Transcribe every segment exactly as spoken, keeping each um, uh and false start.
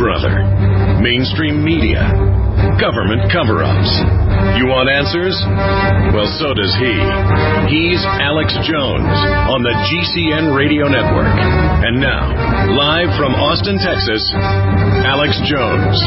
brother? Mainstream media? Government cover-ups? You want answers? Well, so does he. He's Alex Jones on the G C N Radio Network. And now, live from Austin, Texas, Alex Jones.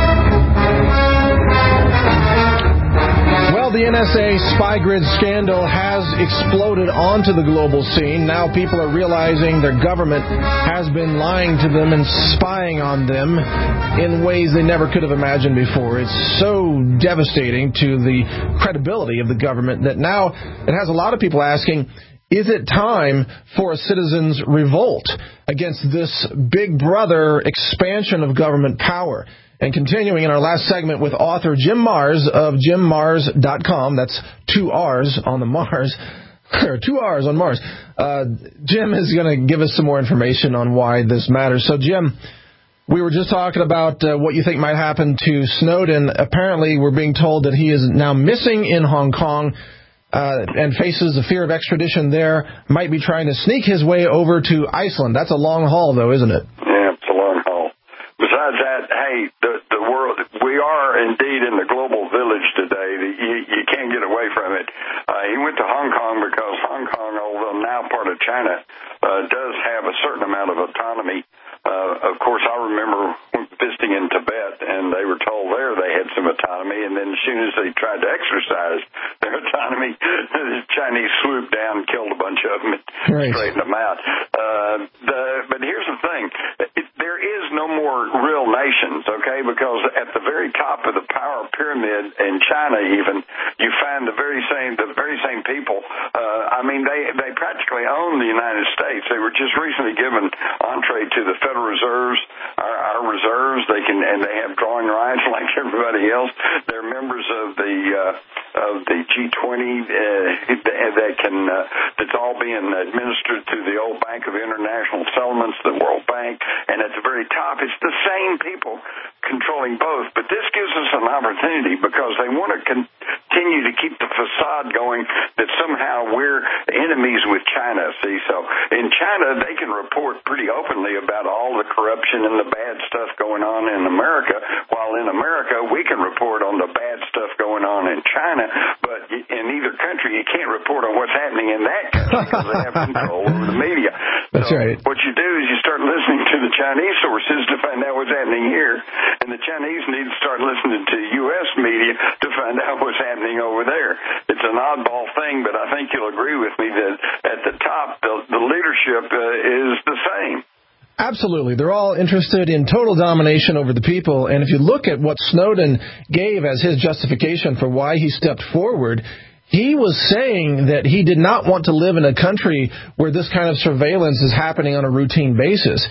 Well, the N S A spy grid scandal has exploded onto the global scene. Now people are realizing their government has been lying to them and spying on them in ways they never could have imagined before. It's so devastating to the credibility of the government that now it has a lot of people asking, is it time for a citizens' revolt against this big brother expansion of government power? And continuing in our last segment with author Jim Marrs of Jim Marrs dot com. That's two R's on the Mars. two R's on Mars. Uh, Jim is going to give us some more information on why this matters. So, Jim, we were just talking about uh, what you think might happen to Snowden. Apparently, we're being told that he is now missing in Hong Kong uh, and faces the fear of extradition there, might be trying to sneak his way over to Iceland. That's a long haul, though, isn't it? Yeah, it's a long haul. Besides that, hey, the, the world, we are indeed in the global village today. You, you can't get away from it. Uh, he went to Hong Kong because Hong Kong, although now part of China, uh, does have a certain amount of autonomy. Uh, of course, I remember visiting in Tibet, and they were told there they had some autonomy, and then as soon as they tried to exercise their autonomy, the Chinese swooped down and killed a bunch of them and right. straightened them out. Uh, the, but here's the thing. It, there is no more real nations, okay, because at the very top of the power pyramid in China even, you find the very same the very same people. Uh, I mean, they, they practically own the United States. They were just recently given entree to the Federal Reserves, our, our reserves. They can, and they have drawing rights like everybody else. They're members of the uh, of the G twenty uh, that can uh, that's all being administered through the old Bank of International Settlements, the World Bank, and at the very top, it's the same people controlling both. But this gives us an opportunity because they want to continue to keep the facade going that somehow we're enemies with China. See, so in China, they can report pretty openly about all the corruption and the bad stuff going on in America, while in America, we can report on the bad stuff going on in China, but in either country, you can't report on what's happening in that country because they have control over the media. That's so right. What you do is you start listening to the Chinese sources to find out what's happening here, and the Chinese need to start listening to U S media to find out what's happening over there. It's an oddball thing, but I think you'll agree with me that at the top, the, the leadership uh, is the same. Absolutely. They're all interested in total domination over the people. And if you look at what Snowden gave as his justification for why he stepped forward, he was saying that he did not want to live in a country where this kind of surveillance is happening on a routine basis.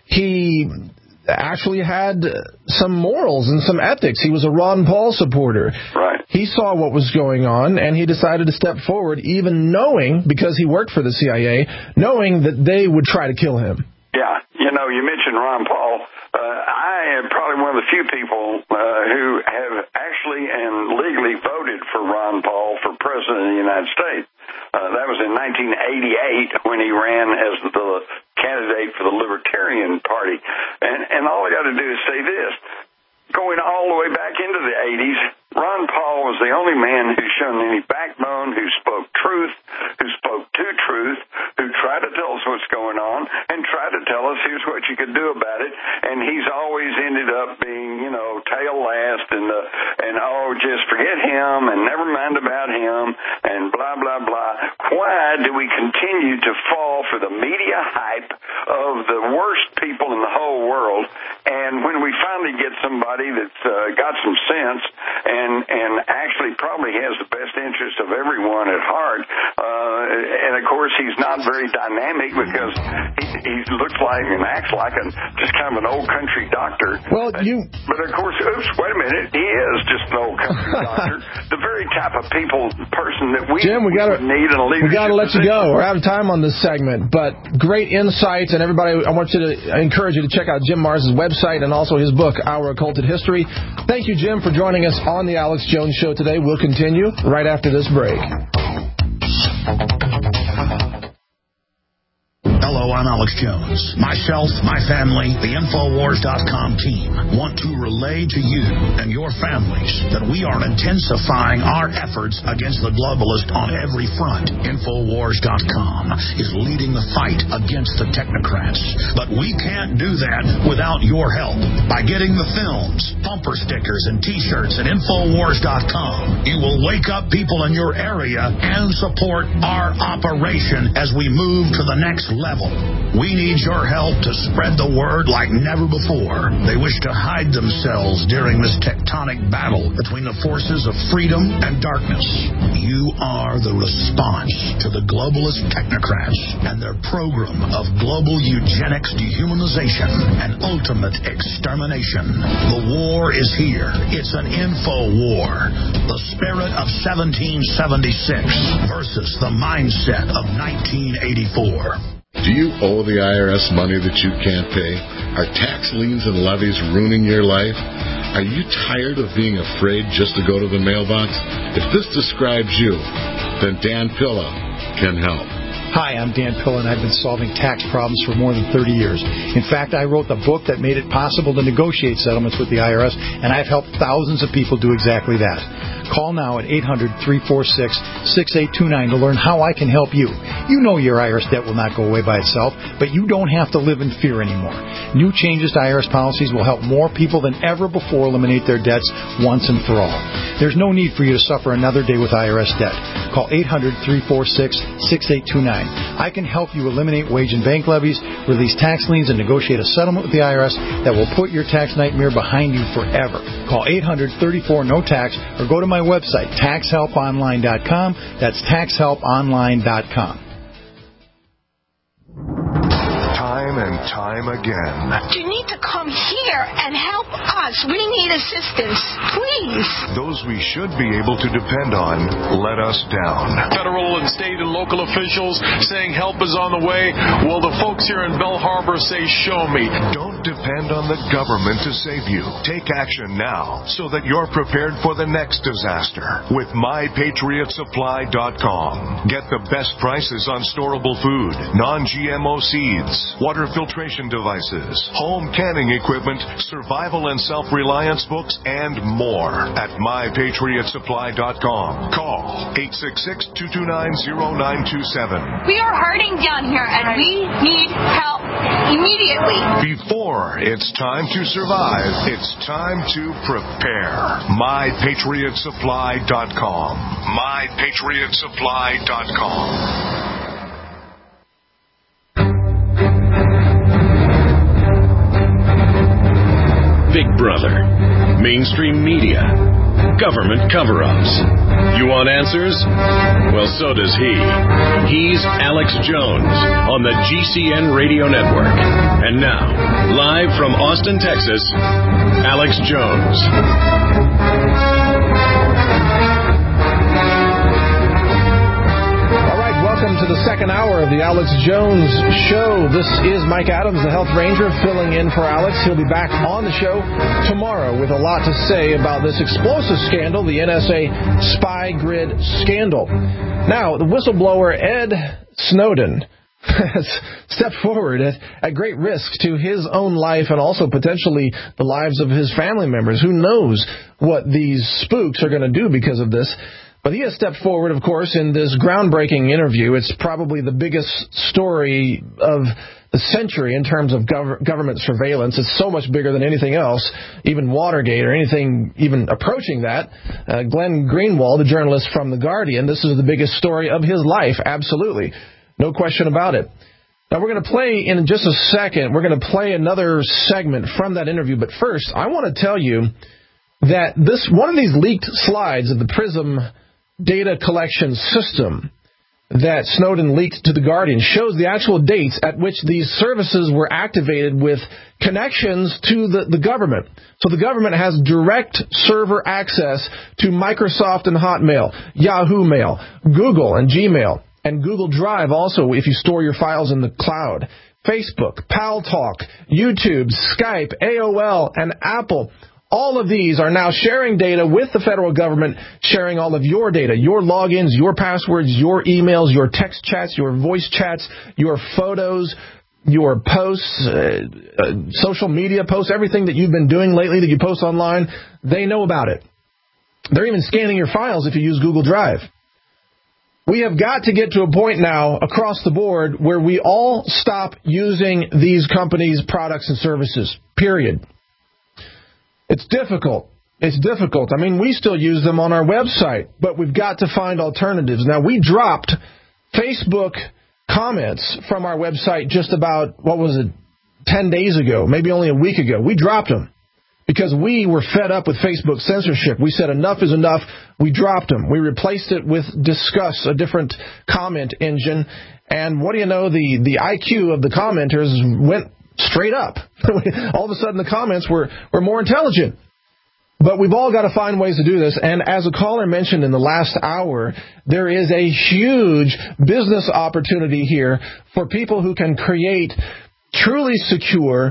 He actually had some morals and some ethics. He was a Ron Paul supporter. Right. He saw what was going on, and he decided to step forward, even knowing, because he worked for the C I A, knowing that they would try to kill him. Yeah, you know, you mentioned Ron Paul. Uh, I am probably one of the few people uh, who have actually and legally voted for Ron Paul for president of the United States. Uh, that was in nineteen eighty-eight when he ran as the candidate for the Libertarian Party. And, and all I got to do is say this. Going all the way back into the eighties, Ron Paul was the only man who's shown any backbone, who spoke truth, who spoke to truth, who tried to tell us what's going on, and tried to tell us here's what you could do about it. And he's always ended up being, you know, tail last and, uh, and oh, just forget him and never mind about him and blah, blah, blah. Why do we continue to fall for the media hype of the worst people in the whole world? And when we finally get somebody that's uh, got some sense and and actually probably has the best interest of everyone at heart, uh, and of course he's not very dynamic because he, he looks like and acts like a, just kind of an old country doctor. Well, you. But of course, oops, wait a minute, he is just an old country doctor, the very type of people person that we, Jim, we, gotta, we need in a leadership. We got to let position. you go. We're out of time on this segment, but great insights, and everybody, I want you to I encourage you to check out Jim Marrs' website and also his book, Our Occulted History. Thank you, Jim, for joining us on the Alex Jones Show today. We'll continue right after this break. Hello. Hello, I'm Alex Jones. Myself, my family, the Infowars dot com team want to relay to you and your families that we are intensifying our efforts against the globalist on every front. Infowars dot com is leading the fight against the technocrats. But we can't do that without your help. By getting the films, bumper stickers, and T-shirts at Infowars dot com, you will wake up people in your area and support our operation as we move to the next level. We need your help to spread the word like never before. They wish to hide themselves during this tectonic battle between the forces of freedom and darkness. You are the response to the globalist technocrats and their program of global eugenics, dehumanization, and ultimate extermination. The war is here. It's an info war. The spirit of seventeen seventy-six versus the mindset of nineteen eighty-four. Do you owe the I R S money that you can't pay? Are tax liens and levies ruining your life? Are you tired of being afraid just to go to the mailbox? If this describes you, then Dan Pilla can help. Hi, I'm Dan Pilla, and I've been solving tax problems for more than thirty years. In fact, I wrote the book that made it possible to negotiate settlements with the I R S, and I've helped thousands of people do exactly that. Call now at eight hundred, three four six, six eight two nine to learn how I can help you. You know your I R S debt will not go away by itself, but you don't have to live in fear anymore. New changes to I R S policies will help more people than ever before eliminate their debts once and for all. There's no need for you to suffer another day with I R S debt. Call eight hundred, three four six, six eight two nine. I can help you eliminate wage and bank levies, release tax liens, and negotiate a settlement with the I R S that will put your tax nightmare behind you forever. Call eight hundred, thirty-four, no tax or go to my website, tax help online dot com. That's tax help online dot com. Time and time again. You need to come here and help us. We need assistance, please. Those we should be able to depend on let us down. Federal and state and local officials saying help is on the way. Well, the folks here in Belle Harbor say, show me. Don't depend on the government to save you. Take action now so that you're prepared for the next disaster with my patriot supply dot com. Get the best prices on storable food, non G M O seeds, water filtration devices, home canning equipment, survival and self-reliance books, and more at my patriot supply dot com. Call eight six six, two two nine, zero nine two seven. We are hurting down here, and we need help immediately. Before it's time to survive, it's time to prepare. my patriot supply dot com. my patriot supply dot com. Big Brother, mainstream media, government cover-ups. You want answers? Well, so does he. He's Alex Jones on the G C N Radio Network. And now, live from Austin, Texas, Alex Jones. Welcome to the second hour of the Alex Jones Show. This is Mike Adams, the Health Ranger, filling in for Alex. He'll be back on the show tomorrow with a lot to say about this explosive scandal, the N S A spy grid scandal. Now, the whistleblower Ed Snowden has stepped forward at, at great risk to his own life and also potentially the lives of his family members. Who knows what these spooks are going to do because of this? But he has stepped forward, of course, in this groundbreaking interview. It's probably the biggest story of the century in terms of gov- government surveillance. It's so much bigger than anything else, even Watergate or anything even approaching that. Uh, Glenn Greenwald, the journalist from The Guardian, this is the biggest story of his life, absolutely. No question about it. Now, we're going to play in just a second. We're going to play another segment from that interview. But first, I want to tell you that this one of these leaked slides of the PRISM data collection system that Snowden leaked to The Guardian shows the actual dates at which these services were activated with connections to the, the government. So the government has direct server access to Microsoft and Hotmail, Yahoo Mail, Google and Gmail, and Google Drive also if you store your files in the cloud, Facebook, Paltalk, YouTube, Skype, A O L, and Apple. All of these are now sharing data with the federal government, sharing all of your data, your logins, your passwords, your emails, your text chats, your voice chats, your photos, your posts, uh, uh, social media posts, everything that you've been doing lately that you post online, they know about it. They're even scanning your files if you use Google Drive. We have got to get to a point now across the board where we all stop using these companies' products and services, period. It's difficult. It's difficult. I mean, we still use them on our website, but we've got to find alternatives. Now, we dropped Facebook comments from our website just about, what was it, ten days ago, maybe only a week ago. We dropped them because we were fed up with Facebook censorship. We said enough is enough. We dropped them. We replaced it with Discuss, a different comment engine. And what do you know, the, the I Q of the commenters went straight up. All of a sudden, the comments were, were more intelligent. But we've all got to find ways to do this. And as a caller mentioned in the last hour, there is a huge business opportunity here for people who can create truly secure,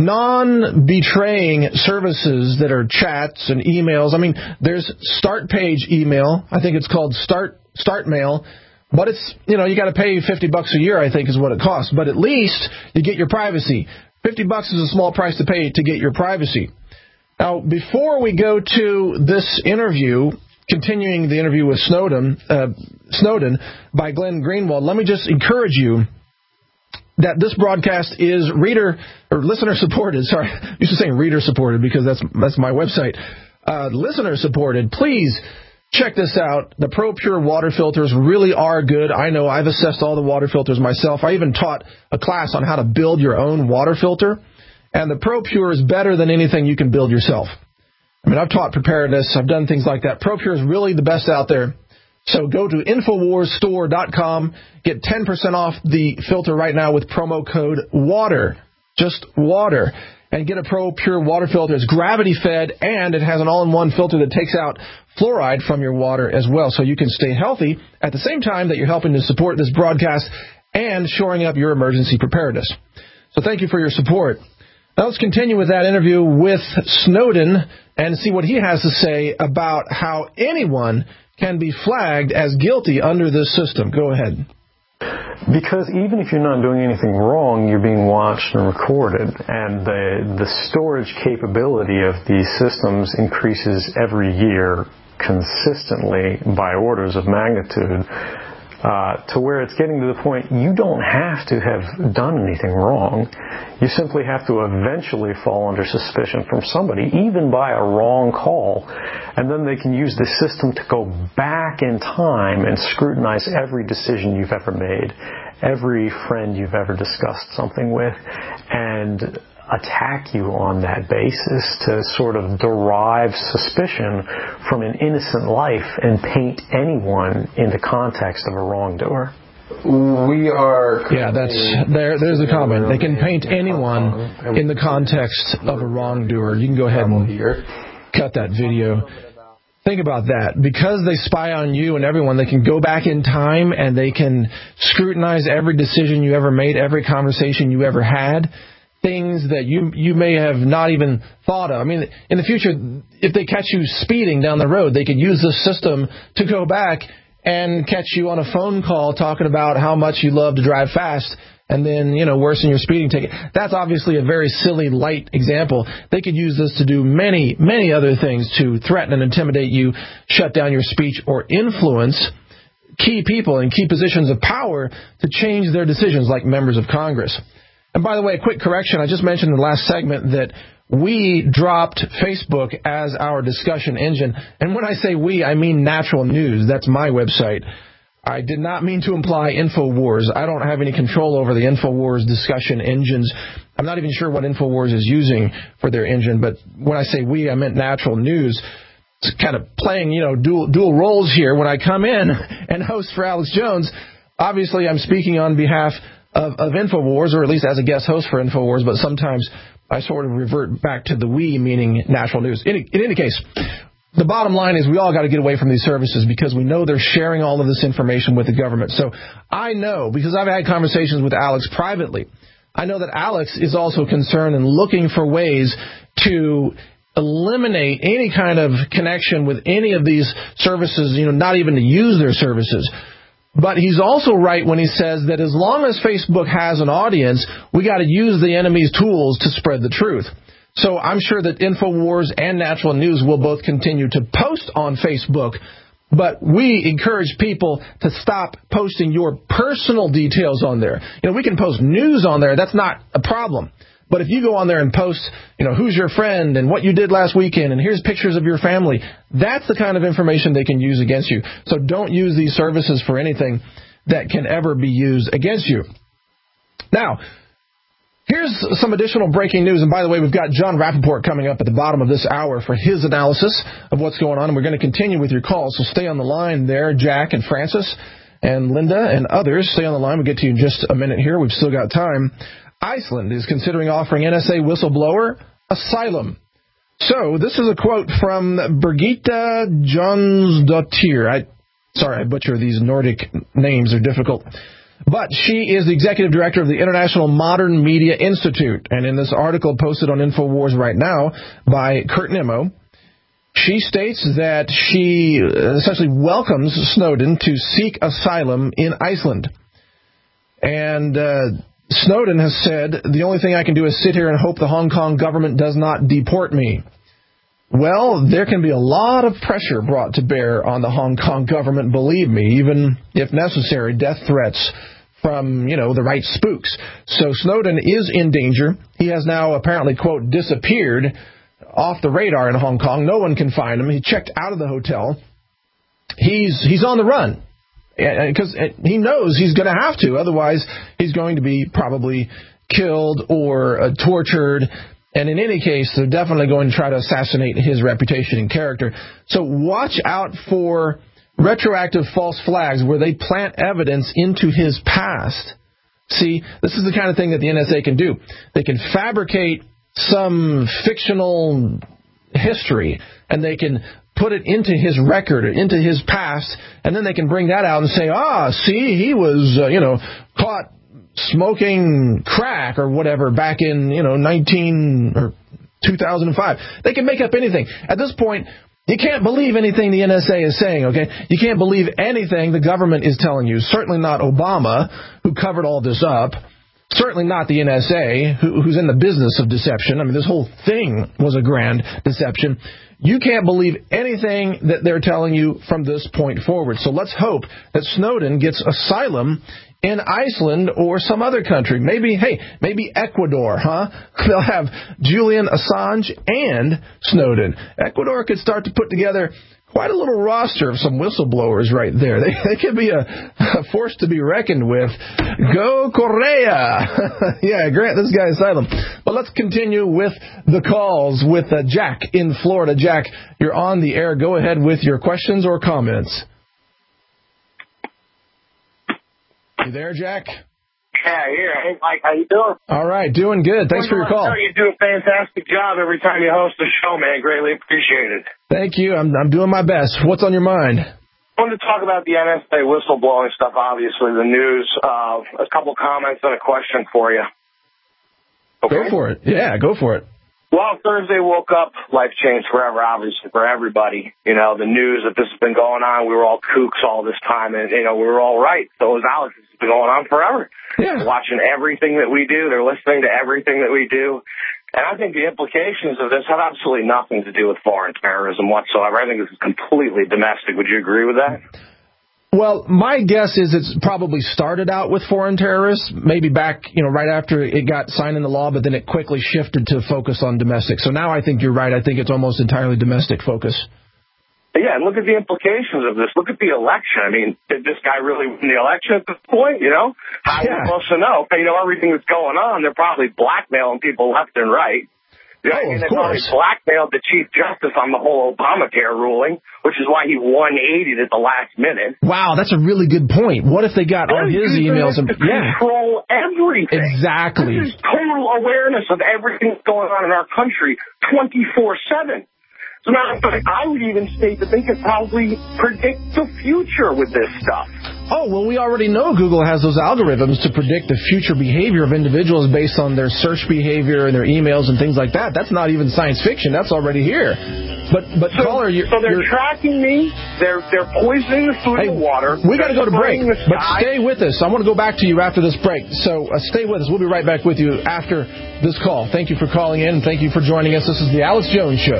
non-betraying services that are chats and emails. I mean, there's Start Page email. I think it's called Start Start Mail. But it's, you know, you got to pay fifty bucks a year, I think, is what it costs. But at least you get your privacy. fifty bucks is a small price to pay to get your privacy. Now, before we go to this interview, continuing the interview with Snowden, uh, Snowden by Glenn Greenwald, let me just encourage you that this broadcast is reader or listener supported. Sorry, I'm used to saying reader supported because that's that's my website. Uh, listener supported. Please check this out. The ProPure water filters really are good. I know I've assessed all the water filters myself. I even taught a class on how to build your own water filter. And the ProPure is better than anything you can build yourself. I mean, I've taught preparedness. I've done things like that. ProPure is really the best out there. So go to Infowars Store dot com. Get ten percent off the filter right now with promo code WATER. Just WATER. And get a ProPure water filter. It's gravity-fed, and it has an all-in-one filter that takes out fluoride from your water as well. So you can stay healthy at the same time that you're helping to support this broadcast and shoring up your emergency preparedness. So thank you for your support. Now let's continue with that interview with Snowden and see what he has to say about how anyone can be flagged as guilty under this system. Go ahead. Because even if you're not doing anything wrong, you're being watched and recorded. And the, the storage capability of these systems increases every year consistently by orders of magnitude. Uh, to where it's getting to the point you don't have to have done anything wrong. You simply have to eventually fall under suspicion from somebody, even by a wrong call, and then they can use the system to go back in time and scrutinize every decision you've ever made, every friend you've ever discussed something with, and attack you on that basis to sort of derive suspicion from an innocent life and paint anyone in the context of a wrongdoer. We are... Yeah, that's there. There's the comment. They can paint anyone in the context of a wrongdoer. You can go ahead and cut that video. Think about that. Because they spy on you and everyone, they can go back in time and they can scrutinize every decision you ever made, every conversation you ever had. Things that you you may have not even thought of. I mean, in the future, if they catch you speeding down the road, they could use this system to go back and catch you on a phone call talking about how much you love to drive fast and then, you know, worsen your speeding ticket. That's obviously a very silly, light example. They could use this to do many, many other things to threaten and intimidate you, shut down your speech, or influence key people in key positions of power to change their decisions, like members of Congress. And by the way, a quick correction. I just mentioned in the last segment that we dropped Facebook as our discussion engine. And when I say we, I mean Natural News. That's my website. I did not mean to imply InfoWars. I don't have any control over the InfoWars discussion engines. I'm not even sure what InfoWars is using for their engine. But when I say we, I meant Natural News. It's kind of playing, you know, dual, dual roles here. When I come in and host for Alex Jones, obviously I'm speaking on behalf Of, of InfoWars, or at least as a guest host for InfoWars, but sometimes I sort of revert back to the we, meaning Natural News. In, in any case, the bottom line is we all got to get away from these services because we know they're sharing all of this information with the government. So I know, because I've had conversations with Alex privately, I know that Alex is also concerned and looking for ways to eliminate any kind of connection with any of these services, you know, not even to use their services. But he's also right when he says that as long as Facebook has an audience, we got to use the enemy's tools to spread the truth. So I'm sure that InfoWars and Natural News will both continue to post on Facebook, but we encourage people to stop posting your personal details on there. You know, we can post news on there. That's not a problem. But if you go on there and post, you know, who's your friend and what you did last weekend and here's pictures of your family, that's the kind of information they can use against you. So don't use these services for anything that can ever be used against you. Now, here's some additional breaking news. And by the way, we've got John Rappaport coming up at the bottom of this hour for his analysis of what's going on. And we're going to continue with your calls. So stay on the line there, Jack and Francis and Linda and others. Stay on the line. We'll get to you in just a minute here. We've still got time. Iceland is considering offering N S A whistleblower asylum. So this is a quote from Birgitta Jonsdottir. I, sorry, I butcher these Nordic names. They're difficult. But she is the executive director of the International Modern Media Institute. And in this article posted on InfoWars right now by Kurt Nimmo, she states that she essentially welcomes Snowden to seek asylum in Iceland. And uh, Snowden has said, the only thing I can do is sit here and hope the Hong Kong government does not deport me. Well, there can be a lot of pressure brought to bear on the Hong Kong government, believe me, even if necessary, death threats from, you know, the right spooks. So Snowden is in danger. He has now apparently, quote, disappeared off the radar in Hong Kong. No one can find him. He checked out of the hotel. He's he's on the run. Because he knows he's going to have to. Otherwise, he's going to be probably killed or uh, tortured. And in any case, they're definitely going to try to assassinate his reputation and character. So watch out for retroactive false flags where they plant evidence into his past. See, this is the kind of thing that the N S A can do. They can fabricate some fictional history, and they can put it into his record, or into his past, and then they can bring that out and say, ah, see, he was, uh, you know, caught smoking crack or whatever back in, you know, nineteen or two thousand five. They can make up anything. At this point, you can't believe anything the N S A is saying, okay? You can't believe anything the government is telling you. Certainly not Obama, who covered all this up. Certainly not the N S A, who, who's in the business of deception. I mean, this whole thing was a grand deception. You can't believe anything that they're telling you from this point forward. So let's hope that Snowden gets asylum in Iceland or some other country. Maybe, hey, maybe Ecuador, huh? They'll have Julian Assange and Snowden. Ecuador could start to put together quite a little roster of some whistleblowers right there. They, they could be a, a force to be reckoned with. Go Correa! Yeah, grant this guy asylum. But let's continue with the calls with uh, Jack in Florida. Jack, you're on the air. Go ahead with your questions or comments. You there, Jack? Yeah, here. Hey, Mike, how you doing? All right, doing good. Thanks for your call. You do a fantastic job every time you host a show, man. Greatly appreciated. Thank you. I'm I'm doing my best. What's on your mind? I wanted to talk about the N S A whistleblowing stuff, obviously, the news. Uh, a couple comments and a question for you. Okay? Go for it. Yeah, go for it. Well, Thursday woke up, life changed forever, obviously, for everybody. You know, the news that this has been going on, we were all kooks all this time, and, you know, we were all right. So was Alex. It's been going on forever. Yeah. They're watching everything that we do. They're listening to everything that we do. And I think the implications of this have absolutely nothing to do with foreign terrorism whatsoever. I think this is completely domestic. Would you agree with that? Well, my guess is it's probably started out with foreign terrorists, maybe back, you know, right after it got signed into law, but then it quickly shifted to focus on domestic. So now I think you're right. I think it's almost entirely domestic focus. Yeah, and look at the implications of this. Look at the election. I mean, did this guy really win the election at this point, you know? How yeah. are we supposed to know? You know, everything that's going on, they're probably blackmailing people left and right. You know, oh, and of they probably course. blackmailed the Chief Justice on the whole Obamacare ruling, which is why he one eightied at the last minute. Wow, that's a really good point. What if they got all his emails? And, to yeah. control everything. Exactly. This is total awareness of everything that's going on in our country twenty-four seven. So now, I would even state that they could probably predict the future with this stuff. oh, well, we already know Google has those algorithms to predict the future behavior of individuals based on their search behavior and their emails and things like that. That's not even science fiction. That's already here. But, but so, caller, you're... So they're you're, tracking me. They're they're poisoning the food hey, and water. We got to go to break, but sky. stay with us. I want to go back to you after this break. So uh, stay with us. We'll be right back with you after this call. Thank you for calling in, and thank you for joining us. This is the Alex Jones Show.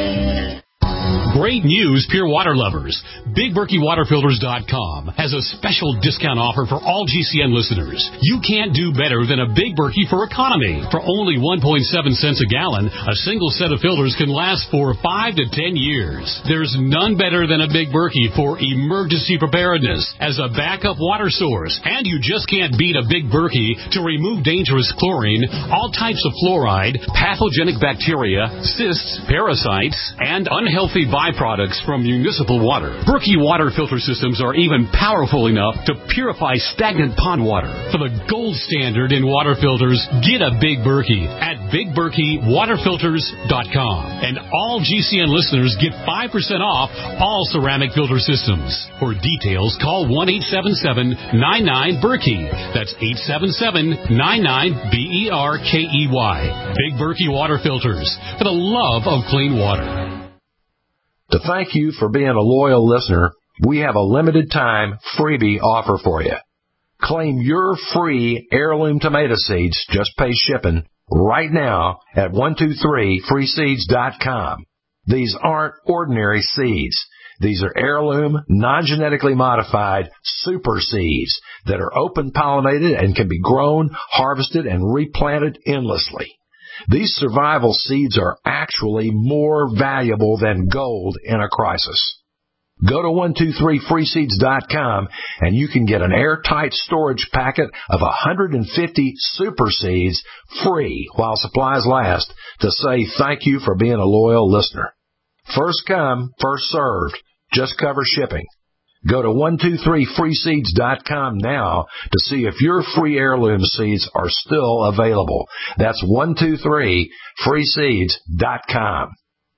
Great news, pure water lovers. Big Berkey Water Filters dot com has a special discount offer for all G C N listeners. You can't do better than a Big Berkey for economy. For only one point seven cents a gallon, a single set of filters can last for five to ten years. There's none better than a Big Berkey for emergency preparedness as a backup water source. And you just can't beat a Big Berkey to remove dangerous chlorine, all types of fluoride, pathogenic bacteria, cysts, parasites, and unhealthy byproducts from municipal water. Berkey water filter systems are even powerful enough to purify stagnant pond water. For the gold standard in water filters, get a Big Berkey at Big Berkey Water Filters dot com. And all G C N listeners get five percent off all ceramic filter systems. For details, call one eight seven seven nine nine Berkey. That's eight seven seven nine nine B E R K E Y. Big Berkey Water Filters, for the love of clean water. To thank you for being a loyal listener, we have a limited time freebie offer for you. Claim your free heirloom tomato seeds, just pay shipping, right now at one two three free seeds dot com. These aren't ordinary seeds. These are heirloom, non-genetically modified super seeds that are open pollinated and can be grown, harvested, and replanted endlessly. These survival seeds are actually more valuable than gold in a crisis. Go to one two three free seeds dot com and you can get an airtight storage packet of one hundred fifty super seeds free while supplies last to say thank you for being a loyal listener. First come, first served. Just cover shipping. Go to one two three free seeds dot com now to see if your free heirloom seeds are still available. That's one two three free seeds dot com.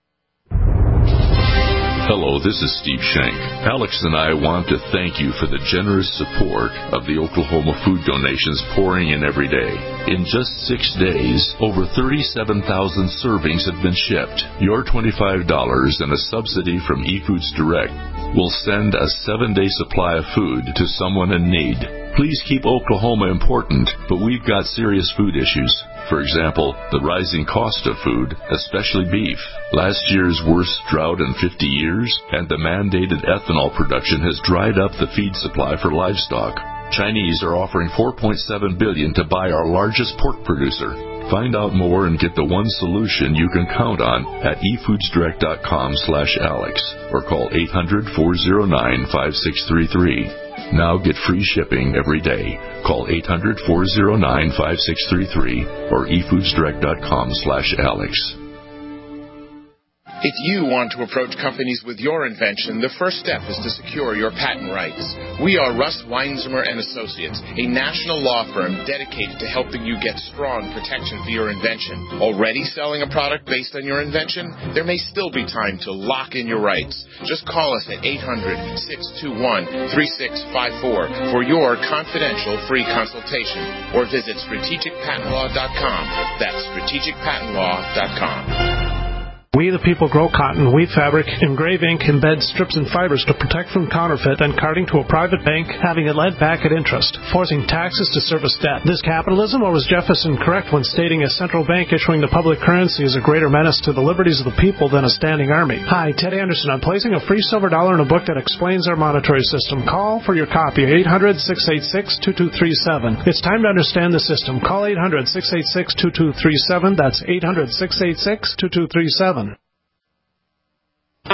Hello, this is Steve Shank. Alex and I want to thank you for the generous support of the Oklahoma food donations pouring in every day. In just six days, over thirty-seven thousand servings have been shipped. Your twenty-five dollars and a subsidy from eFoods Direct will send a seven-day supply of food to someone in need. Please keep Oklahoma important, but we've got serious food issues. For example, the rising cost of food, especially beef, last year's worst drought in fifty years, and the mandated ethanol production has dried up the feed supply for livestock. Chinese are offering four point seven billion dollars to buy our largest pork producer. Find out more and get the one solution you can count on at e foods direct dot com slash Alex or call eight hundred four oh nine five six three three. Now get free shipping every day. Call eight hundred four oh nine five six three three or e foods direct dot com slash Alex. If you want to approach companies with your invention, the first step is to secure your patent rights. We are Russ Weinzimmer and Associates, a national law firm dedicated to helping you get strong protection for your invention. Already selling a product based on your invention? There may still be time to lock in your rights. Just call us at eight hundred six two one three six five four for your confidential free consultation or visit strategic patent law dot com. That's strategic patent law dot com. We the people grow cotton, weave fabric, engrave ink, embed strips and fibers to protect from counterfeit and carting to a private bank, having it led back at interest, forcing taxes to service debt. This capitalism, or was Jefferson correct when stating a central bank issuing the public currency is a greater menace to the liberties of the people than a standing army? Hi, Ted Anderson. I'm placing a free silver dollar in a book that explains our monetary system. Call for your copy, eight hundred six eight six two two three seven. It's time to understand the system. Call eight hundred six eight six two two three seven. That's eight hundred six eight six two two three seven. All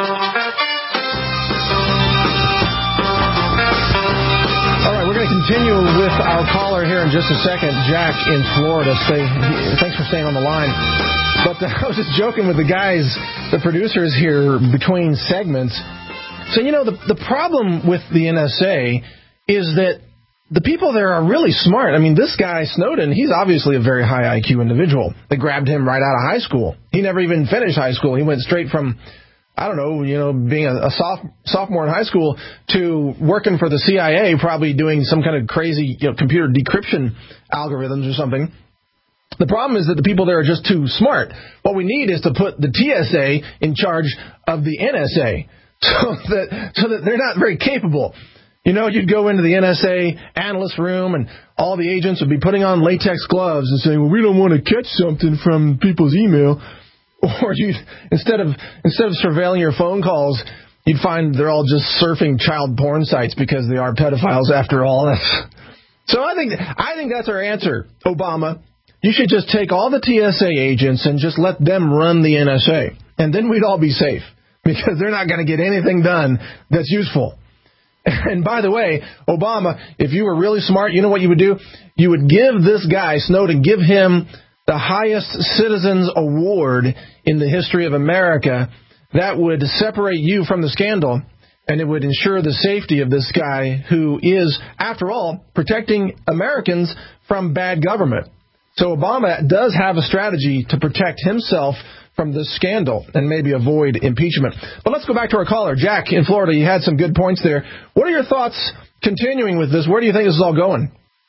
right, we're going to continue with our caller here in just a second, Jack in Florida. Stay, thanks for staying on the line. But uh, I was just joking with the guys, the producers here between segments. So, you know, the, the problem with the N S A is that the people there are really smart. I mean, this guy, Snowden, he's obviously a very high I Q individual. They grabbed him right out of high school. He never even finished high school. He went straight from I don't know, you know, being a, a soph- sophomore in high school to working for the C I A, probably doing some kind of crazy, you know, computer decryption algorithms or something. The problem is that the people there are just too smart. What we need is to put the T S A in charge of the N S A so that so that they're not very capable. You know, you'd go into the N S A analyst room and all the agents would be putting on latex gloves and saying, well, we don't want to catch something from people's email. Or you instead of instead of surveilling your phone calls, you'd find they're all just surfing child porn sites because they are pedophiles after all. So I think I think that's our answer, Obama. You should just take all the T S A agents and just let them run the N S A. And then we'd all be safe because they're not going to get anything done that's useful. And by the way, Obama, if you were really smart, you know what you would do? You would give this guy, Snowden, give him the highest citizens award in the history of America. That would separate you from the scandal, and it would ensure the safety of this guy who is, after all, protecting Americans from bad government. So Obama does have a strategy to protect himself from this scandal and maybe avoid impeachment. But let's go back to our caller, Jack in Florida. You had some good points there. What are your thoughts continuing with this? Where do you think this is all going?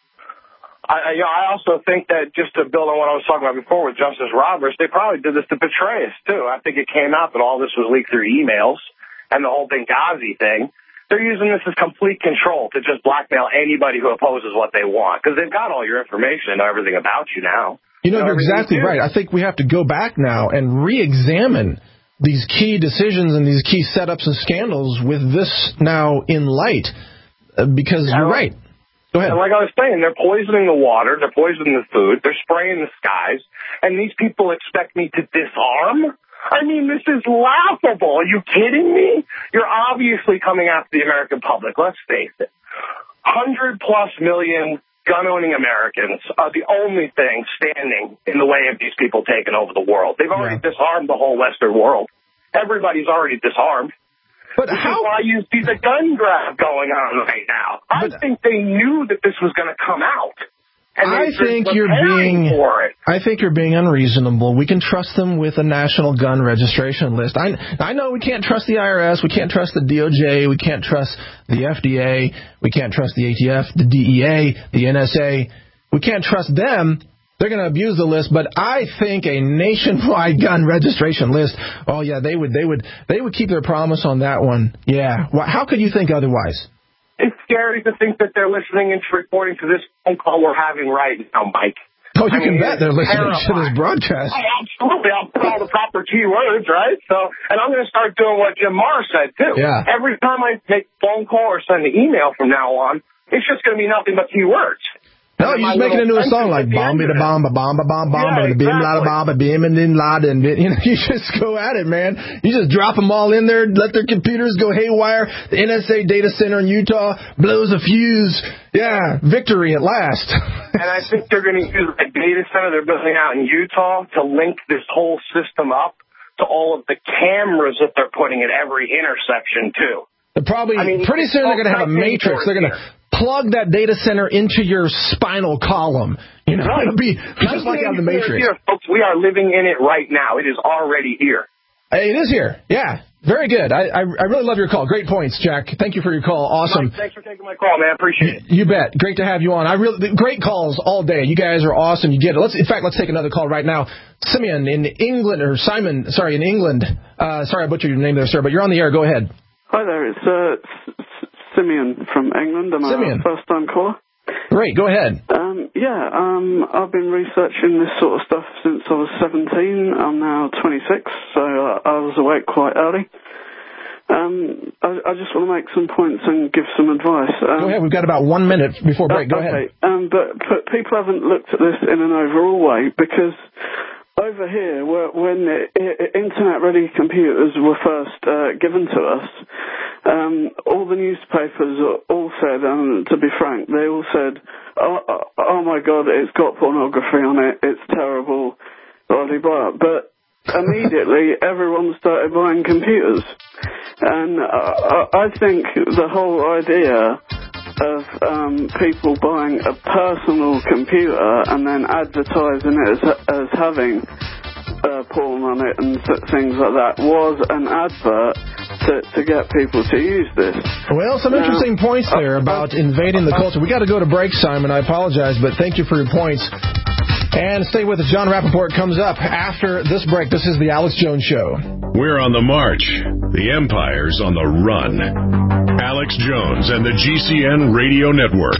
I, you know, I also think that, just to build on what I was talking about before with Justice Roberts, they probably did this to betray us, too. I think it came out that all this was leaked through emails and the whole Benghazi thing. They're using this as complete control to just blackmail anybody who opposes what they want, because they've got all your information and know everything about you now. You know, you know you're exactly you right. I think we have to go back now and re-examine these key decisions and these key setups and scandals with this now in light, uh, because yeah, you're right. Go ahead. And like I was saying, they're poisoning the water, they're poisoning the food, they're spraying the skies, and these people expect me to disarm? I mean, this is laughable. Are you kidding me? You're obviously coming after the American public, let's face it. Hundred plus million gun-owning Americans are the only thing standing in the way of these people taking over the world. They've already yeah. disarmed the whole Western world. Everybody's already disarmed. But this how? is why you see the gun grab going on right now. I but, think they knew that this was going to come out. And I think you're being. For it. I think you're being unreasonable. We can trust them with a national gun registration list. I I know we can't trust the I R S. We can't trust the D O J. We can't trust the F D A. We can't trust the A T F, the D E A, the N S A. We can't trust them. They're going to abuse the list, but I think a nationwide gun registration list. Oh yeah, they would, they would, they would keep their promise on that one. Yeah. Well, how could you think otherwise? It's scary to think that they're listening and reporting to this phone call we're having right now, Mike. Oh, you I can mean, bet they're listening terrifying. to this broadcast. Oh, absolutely. I'll put all the proper keywords, right? So, and I'm going to start doing what Jim Marr said too. Yeah. Every time I make a phone call or send an email from now on, it's just going to be nothing but keywords. No, you just make it into a song like bomb it a bomb a bomb a bomb bomb and bim la bomb a bim and then la and you know you just go at it, man. You just drop them all in there, let their computers go haywire. The N S A data center in Utah blows a fuse. Yeah, victory at last. And I think they're going to use a data center they're building out in Utah to link this whole system up to all of the cameras that they're putting at every intersection too. They're probably I mean, pretty soon they're going to have a matrix. They're going to plug that data center into your spinal column. You know, right. It'll be just like out of the Matrix. Here, folks, we are living in it right now. It is already here. It is here. Yeah. Very good. I, I I really love your call. Great points, Jack. Thank you for your call. Awesome. Mike, thanks for taking my call, man. Appreciate it. You, you bet. Great to have you on. I really great calls all day. You guys are awesome. You get it. Let's in fact let's take another call right now. Simeon in England or Simon, sorry, in England. Uh, sorry I butchered your name there, sir, but you're on the air. Go ahead. Hi there. It's uh Simeon from England. I'm Simeon. a first-time caller. Great, go ahead. Um, yeah, um, I've been researching this sort of stuff since I was seventeen. I'm now twenty-six, so I, I was awake quite early. Um, I, I just want to make some points and give some advice. Um, go ahead, we've got about one minute before break. Go okay. ahead. Um, but, but people haven't looked at this in an overall way, because over here, when internet-ready computers were first uh, given to us, um, all the newspapers all said, and to be frank, they all said, oh, oh my God, it's got pornography on it, it's terrible, blah, blah, blah. But immediately, everyone started buying computers. And uh, I think the whole idea of um, people buying a personal computer and then advertising it as, as having uh, porn on it and things like that was an advert to, to get people to use this. Well, some interesting now, points there about invading the culture. We got to go to break, Simon. I apologize, but thank you for your points. And stay with us. John Rappaport comes up after this break. This is the Alex Jones Show. We're on the march. The empire's on the run. Alex Jones and the G C N Radio Network.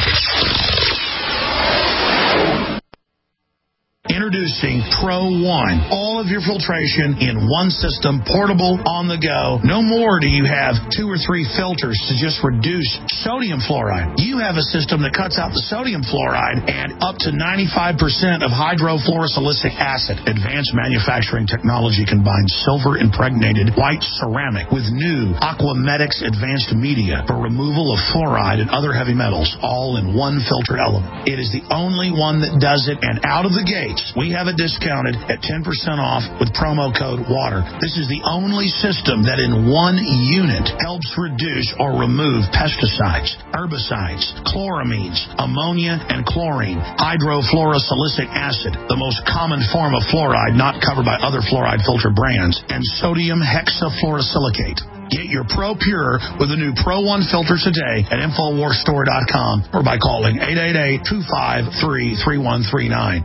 Introducing Pro One. All of your filtration in one system, portable, on the go. No more do you have two or three filters to just reduce sodium fluoride. You have a system that cuts out the sodium fluoride and up to ninety-five percent of hydrofluorosilicic acid. Advanced manufacturing technology combines silver-impregnated white ceramic with new Aquamedics advanced media for removal of fluoride and other heavy metals, all in one filter element. It is the only one that does it, and out of the gate, we have it discounted at ten percent off with promo code WATER. This is the only system that in one unit helps reduce or remove pesticides, herbicides, chloramines, ammonia, and chlorine, hydrofluorosilicic acid, the most common form of fluoride not covered by other fluoride filter brands, and sodium hexafluorosilicate. Get your Pro Pure with the new Pro One filter today at Infowars Store dot com or by calling eight eight eight, two five three, three one three nine.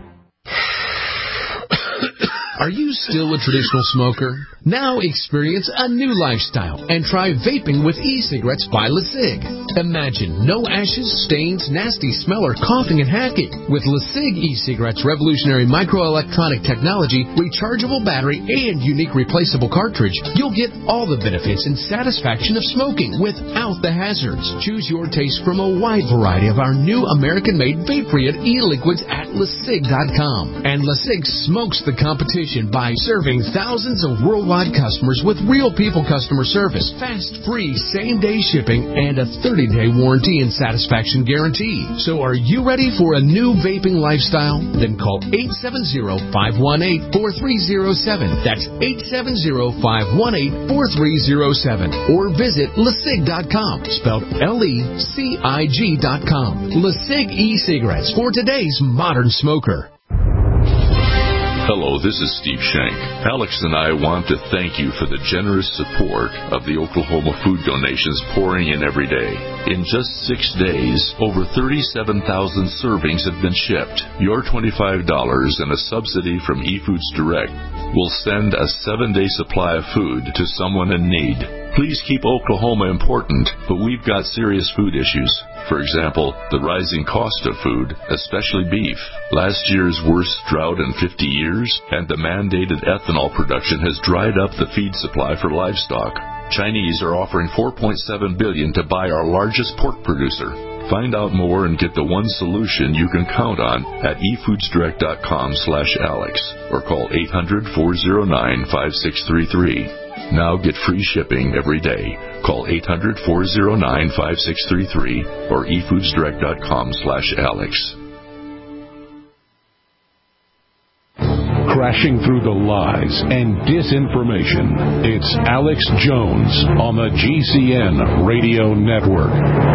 Are you still a traditional smoker? Now experience a new lifestyle and try vaping with e-cigarettes by LeSig. Imagine no ashes, stains, nasty smell, or coughing and hacking. With LeSig e-cigarettes' revolutionary microelectronic technology, rechargeable battery, and unique replaceable cartridge, you'll get all the benefits and satisfaction of smoking without the hazards. Choose your taste from a wide variety of our new American-made vape-free e-liquids at LeSig dot com. And LeSig smokes the competition by serving thousands of worldwide customers with real people customer service, fast, free, same-day shipping, and a thirty-day warranty and satisfaction guarantee. So are you ready for a new vaping lifestyle? Then call eight seven zero, five one eight, four three zero seven. That's eight seven zero, five one eight, four three zero seven. Or visit LeSig dot com, spelled L E C I G dot com. LeSig e-cigarettes for today's modern smoker. Hello, this is Steve Shank. Alex and I want to thank you for the generous support of the Oklahoma food donations pouring in every day. In just six days, over thirty-seven thousand servings have been shipped. Your twenty-five dollars and a subsidy from eFoods Direct will send a seven-day supply of food to someone in need. Please keep Oklahoma important, but we've got serious food issues. For example, the rising cost of food, especially beef, last year's worst drought in fifty years, and the mandated ethanol production has dried up the feed supply for livestock. Chinese are offering four point seven billion dollars to buy our largest pork producer. Find out more and get the one solution you can count on at e foods direct dot com slash Alex or call eight hundred, four oh nine, five six three three. Now get free shipping every day. Call eight hundred, four oh nine, five six three three or e foods direct dot com slash Alex. Crashing through the lies and disinformation, it's Alex Jones on the G C N Radio Network.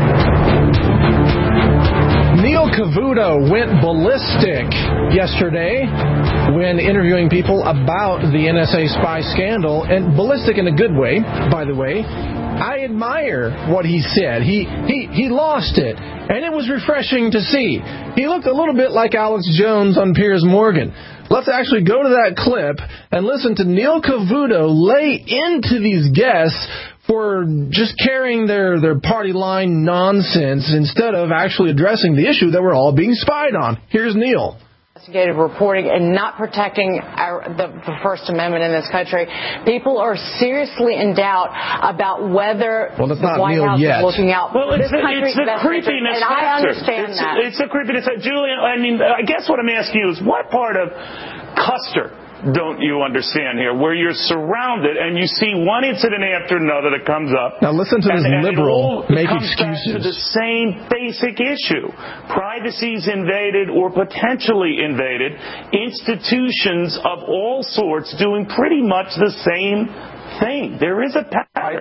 Neil Cavuto went ballistic yesterday when interviewing people about the N S A spy scandal, and ballistic in a good way, by the way. I admire what he said. He he he lost it, and it was refreshing to see. He looked a little bit like Alex Jones on Piers Morgan. Let's actually go to that clip and listen to Neil Cavuto lay into these guests for just carrying their, their party line nonsense instead of actually addressing the issue that we're all being spied on. Here's Neil. Investigative reporting and not protecting our, the, the First Amendment in this country. People are seriously in doubt about whether well, that's the not White Neil House yet. is looking out well, for it's this the, country's it's the best creepiness interest. And factor. I understand it's, that. It's the creepiness. Julian, I mean, I guess what I'm asking you is what part of Custer don't you understand here, where you're surrounded and you see one incident after another that comes up. Now listen to and, this and liberal it all make comes excuses. Back to the same basic issue. Privacy's invaded or potentially invaded. Institutions of all sorts doing pretty much the same thing. There is a pattern.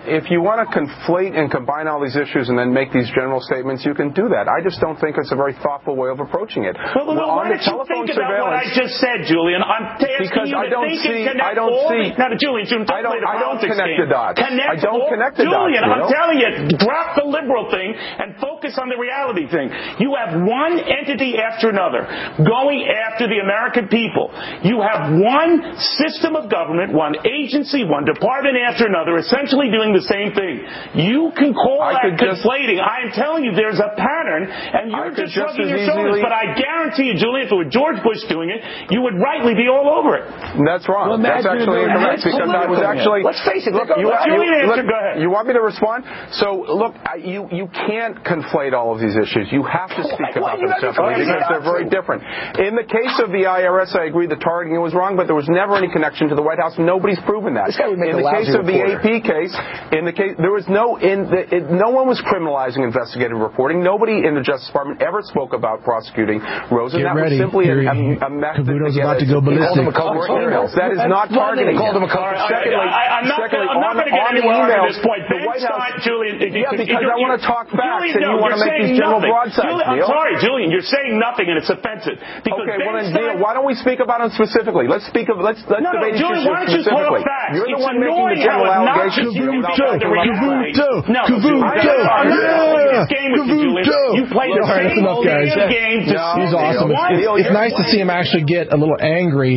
if you want to conflate and combine all these issues and then make these general statements, you can do that. I just don't think it's a very thoughtful way of approaching it. Well, well, well, why on the don't you telephone think about what I just said, Julian? I'm asking because you I to don't think see, and connect I don't all see, the, now, Julian, Julian, don't I don't, play the I don't politics connect game. the dots. Connect I don't all, connect the Julian, dots. I'm Neil. telling you, drop the liberal thing and focus on the reality thing. You have one entity after another going after the American people. You have one system of government, one agency, one department after another, essentially doing the same thing. You can call I that just, conflating. I am telling you, there's a pattern, and you're just just shrugging your easily, shoulders. But I guarantee you, Julian, if it were George Bush doing it, you would rightly be all over it. That's wrong. Well, That's actually incorrect because I was actually. Let's face it. Look, Look, you, Julian, you, answer. look, Go ahead. You want me to respond? So, look, I, you you can't conflate all of these issues. You have to speak about them separately because they're very different. In the case of the I R S, I agree the targeting was wrong, but there was never any connection to the White House. Nobody's proven that. In the case of the A P case, in the case there was no in the, it, no one was criminalizing investigative reporting. Nobody in the Justice Department ever spoke about prosecuting Rosen. Get that ready. was simply Here, a, a, a method Cavuto's to get about it. to go ballistic. That is not targeting. Secondly, I, I'm not going to get anywhere at this point. Ben Stein, Julian, yeah, because I want to talk facts, Julian, and you no, want to make these general nothing. broadsides. Julian, I'm Neil. sorry, Julian, you're saying nothing, and it's offensive. Because okay, Ben well then, Stein, Neil, why don't we speak about them specifically? Let's speak of let's let's no, debate no, Julian, issues why don't you specifically. talk facts? You're the it's one making the general allegations. Cavuto, Cavuto, no, Cavuto, I'm not playing this game with you, Julian. You play the All right, that's same enough, guys. game. He's awesome. It's, it's nice to see him actually get a little angry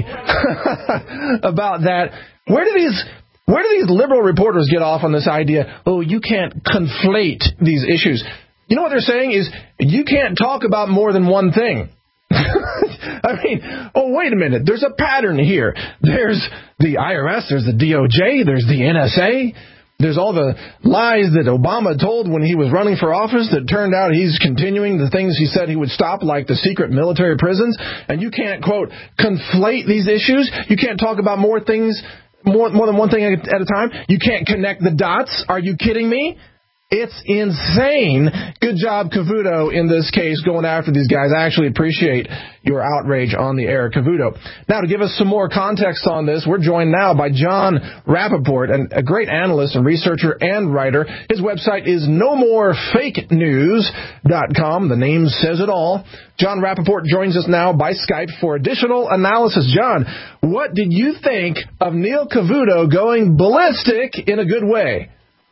about that. Where do these where do these liberal reporters get off on this idea? Oh, you can't conflate these issues. You know what they're saying is you can't talk about more than one thing. I mean, oh, wait a minute. There's a pattern here. There's the I R S, there's the D O J, there's the N S A, there's all the lies that Obama told when he was running for office that turned out he's continuing the things he said he would stop, like the secret military prisons. And you can't, quote, conflate these issues. You can't talk about more things, more, more than one thing at a time. You can't connect the dots. Are you kidding me? It's insane. Good job, Cavuto, in this case, going after these guys. I actually appreciate your outrage on the air, Cavuto. Now, to give us some more context on this, we're joined now by John Rappaport, a great analyst and researcher and writer. His website is no more fake news dot com. The name says it all. John Rappaport joins us now by Skype for additional analysis. John, what did you think of Neil Cavuto going ballistic in a good way?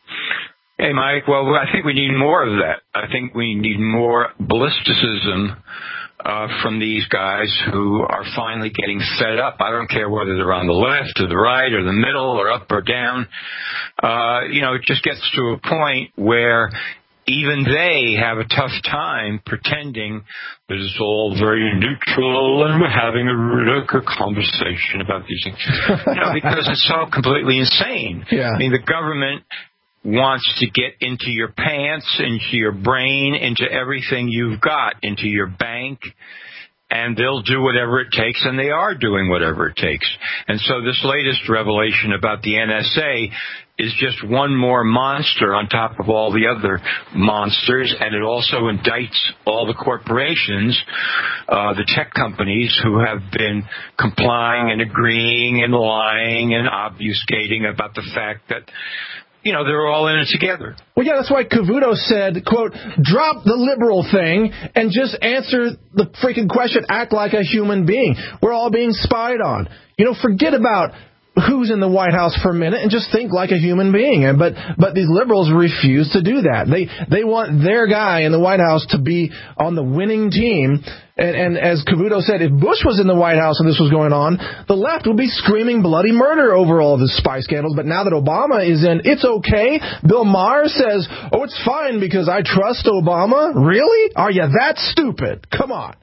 Hey, Mike. Well, I think we need more of that. I think we need more ballisticism uh, from these guys who are finally getting fed up. I don't care whether they're on the left or the right or the middle or up or down. Uh, you know, it just gets to a point where even they have a tough time pretending that it's all very neutral and we're having a, a conversation about these things. You know, because it's so completely insane. Yeah. I mean, the government wants to get into your pants, into your brain, into everything you've got, into your bank, and they'll do whatever it takes, and they are doing whatever it takes. And so this latest revelation about the N S A is just one more monster on top of all the other monsters, and it also indicts all the corporations, uh, the tech companies who have been complying and agreeing and lying and obfuscating about the fact that, you know, they're all in it together. Well, yeah, that's why Cavuto said, quote, drop the liberal thing and just answer the freaking question, act like a human being. We're all being spied on. You know, forget about who's in the White House for a minute and just think like a human being. And but but these liberals refuse to do that. They they want their guy in the White House to be on the winning team. And, and as Cavuto said, if Bush was in the White House and this was going on, the left would be screaming bloody murder over all of the spy scandals. But now that Obama is in, it's okay. Bill Maher says, oh, it's fine because I trust Obama. Really? Are you that stupid? Come on.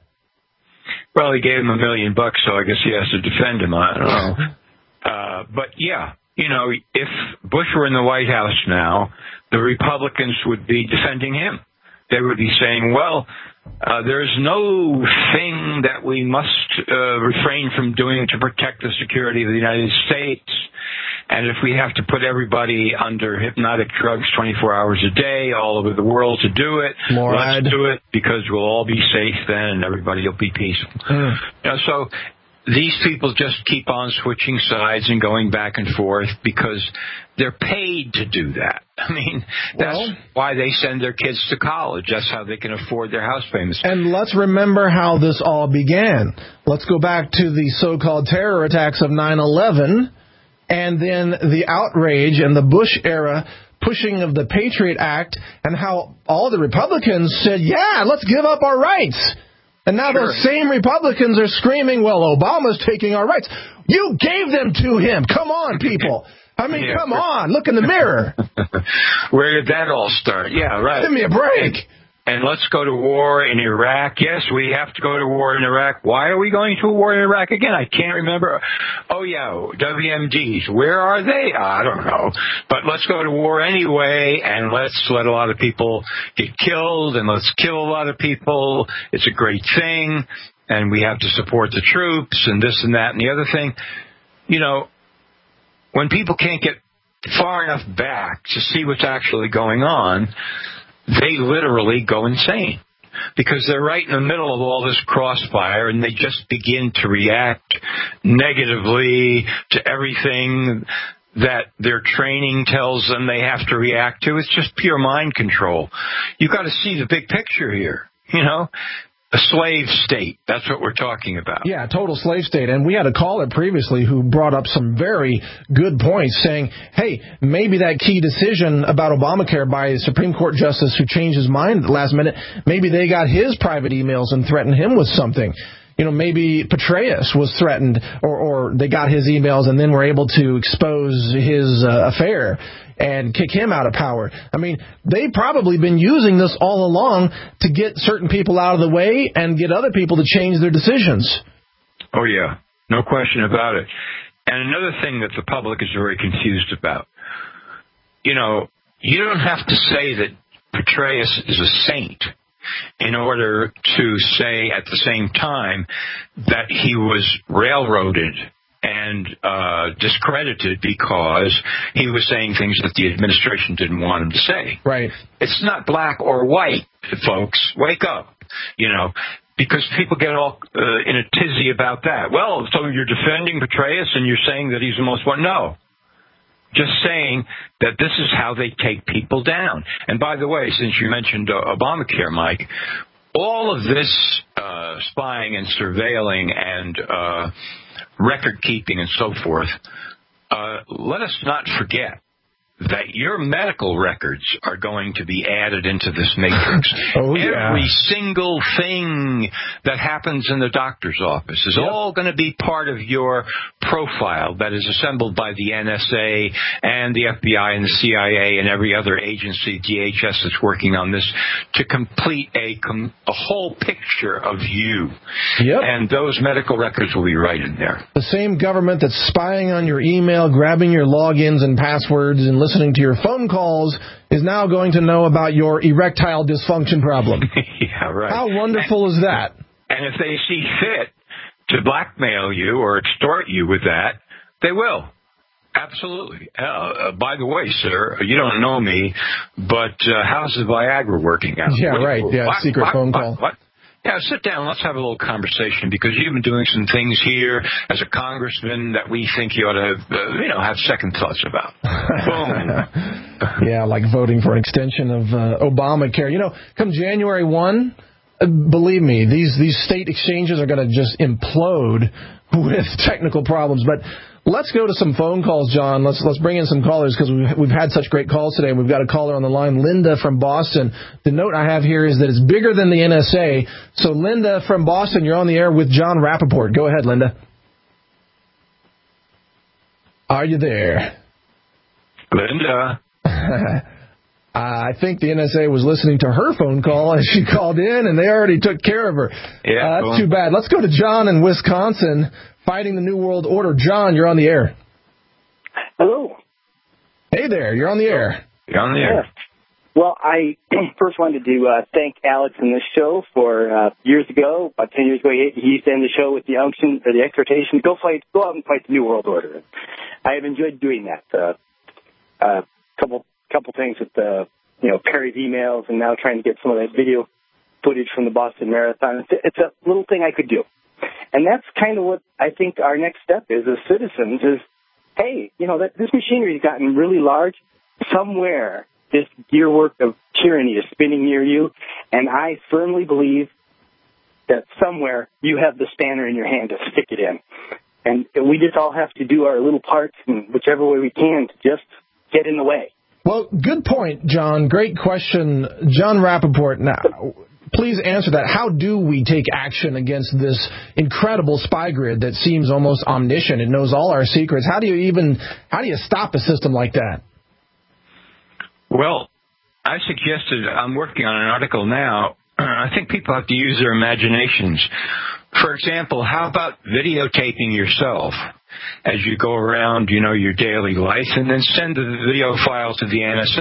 Well, he gave him a million bucks, so I guess he has to defend him. I don't know. Uh, but, yeah, you know, if Bush were in the White House now, the Republicans would be defending him. They would be saying, well, uh, there's no thing that we must uh, refrain from doing to protect the security of the United States. And if we have to put everybody under hypnotic drugs twenty-four hours a day all over the world to do it, Morad. let's do it because we'll all be safe then and everybody will be peaceful. Mm. You know, so these people just keep on switching sides and going back and forth because they're paid to do that. I mean, that's well, why they send their kids to college. That's how they can afford their house payments. And let's remember how this all began. Let's go back to the so-called terror attacks of nine eleven and then the outrage and the Bush era pushing of the Patriot Act and how all the Republicans said, yeah, let's give up our rights. And now sure. those same Republicans are screaming, well, Obama's taking our rights. You gave them to him. Come on, people. I mean, yeah. come on. Look in the mirror. Where did that all start? Yeah, right. Give me a break. And let's go to war in Iraq. Yes, we have to go to war in Iraq. Why are we going to a war in Iraq again? I can't remember. Oh, yeah, W M Ds. Where are they? I don't know. But let's go to war anyway, and let's let a lot of people get killed, and let's kill a lot of people. It's a great thing, and we have to support the troops, and this and that and the other thing. You know, when people can't get far enough back to see what's actually going on, they literally go insane because they're right in the middle of all this crossfire and they just begin to react negatively to everything that their training tells them they have to react to. It's just pure mind control. You've got to see the big picture here, you know. A slave state. That's what we're talking about. Yeah, total slave state. And we had a caller previously who brought up some very good points saying, hey, maybe that key decision about Obamacare by a Supreme Court justice who changed his mind at the last minute, maybe they got his private emails and threatened him with something. You know, maybe Petraeus was threatened or, or they got his emails and then were able to expose his uh, affair and kick him out of power. I mean, they've probably been using this all along to get certain people out of the way and get other people to change their decisions. Oh, yeah. No question about it. And another thing that the public is very confused about, you know, you don't have to say that Petraeus is a saint in order to say at the same time that he was railroaded and uh, discredited because he was saying things that the administration didn't want him to say. Right. It's not black or white, folks. Wake up, you know, because people get all uh, in a tizzy about that. Well, so you're defending Petraeus and you're saying that he's the most one? No. Just saying that this is how they take people down. And by the way, since you mentioned uh, Obamacare, Mike, all of this uh, spying and surveilling and uh, record keeping and so forth, uh, let us not forget that your medical records are going to be added into this matrix. Oh, yeah. Every single thing that happens in the doctor's office is yep. all going to be part of your profile that is assembled by the N S A and the F B I and the C I A and every other agency, D H S, that's working on this to complete a, com- a whole picture of you. Yep. And those medical records will be right in there. The same government that's spying on your email, grabbing your logins and passwords and listening listening to your phone calls is now going to know about your erectile dysfunction problem. Yeah, right. How wonderful and, is that? And if they see fit to blackmail you or extort you with that, they will. Absolutely. Uh, uh, by the way, sir, you don't know me, but uh, how's the Viagra working out? Yeah, what, right. Yeah, what, secret what, phone what, call. What? Yeah, sit down. Let's have a little conversation because you've been doing some things here as a congressman that we think you ought to, uh, you know, have second thoughts about. Boom. Yeah, like voting for an extension of uh, Obamacare. You know, come January first, uh, believe me, these these state exchanges are going to just implode with technical problems. But let's go to some phone calls, John. Let's let's bring in some callers because we've, we've had such great calls today. We've got a caller on the line, Linda from Boston. The note I have here is that it's bigger than the N S A. So, Linda from Boston, you're on the air with John Rappaport. Go ahead, Linda. Are you there? Linda. I think the N S A was listening to her phone call as she called in, and they already took care of her. Yeah, uh, that's cool. too bad. Let's go to John in Wisconsin, fighting the New World Order. John, you're on the air. Hello. Hey there, you're on the air. You're on the air. Yes. Well, I first wanted to uh, thank Alex in this show for uh, years ago, about ten years ago, he, he used to end the show with the unction, or the exhortation, go fight, go out and fight the New World Order. I have enjoyed doing that. A uh, uh, couple couple things with the, you know, Perry's emails and now trying to get some of that video footage from the Boston Marathon. It's, it's a little thing I could do. And that's kind of what I think our next step is as citizens is, hey, you know, that this machinery has gotten really large. Somewhere this gearwork of tyranny is spinning near you, and I firmly believe that somewhere you have the spanner in your hand to stick it in. And we just all have to do our little parts in whichever way we can to just get in the way. Well, good point, John. Great question. John Rappaport, now, please answer that. How do we take action against this incredible spy grid that seems almost omniscient? It knows all our secrets. How do you even, how do you stop a system like that? Well, I suggested, I'm working on an article now. I think people have to use their imaginations. For example, how about videotaping yourself as you go around, you know, your daily life, and then send the video file to the N S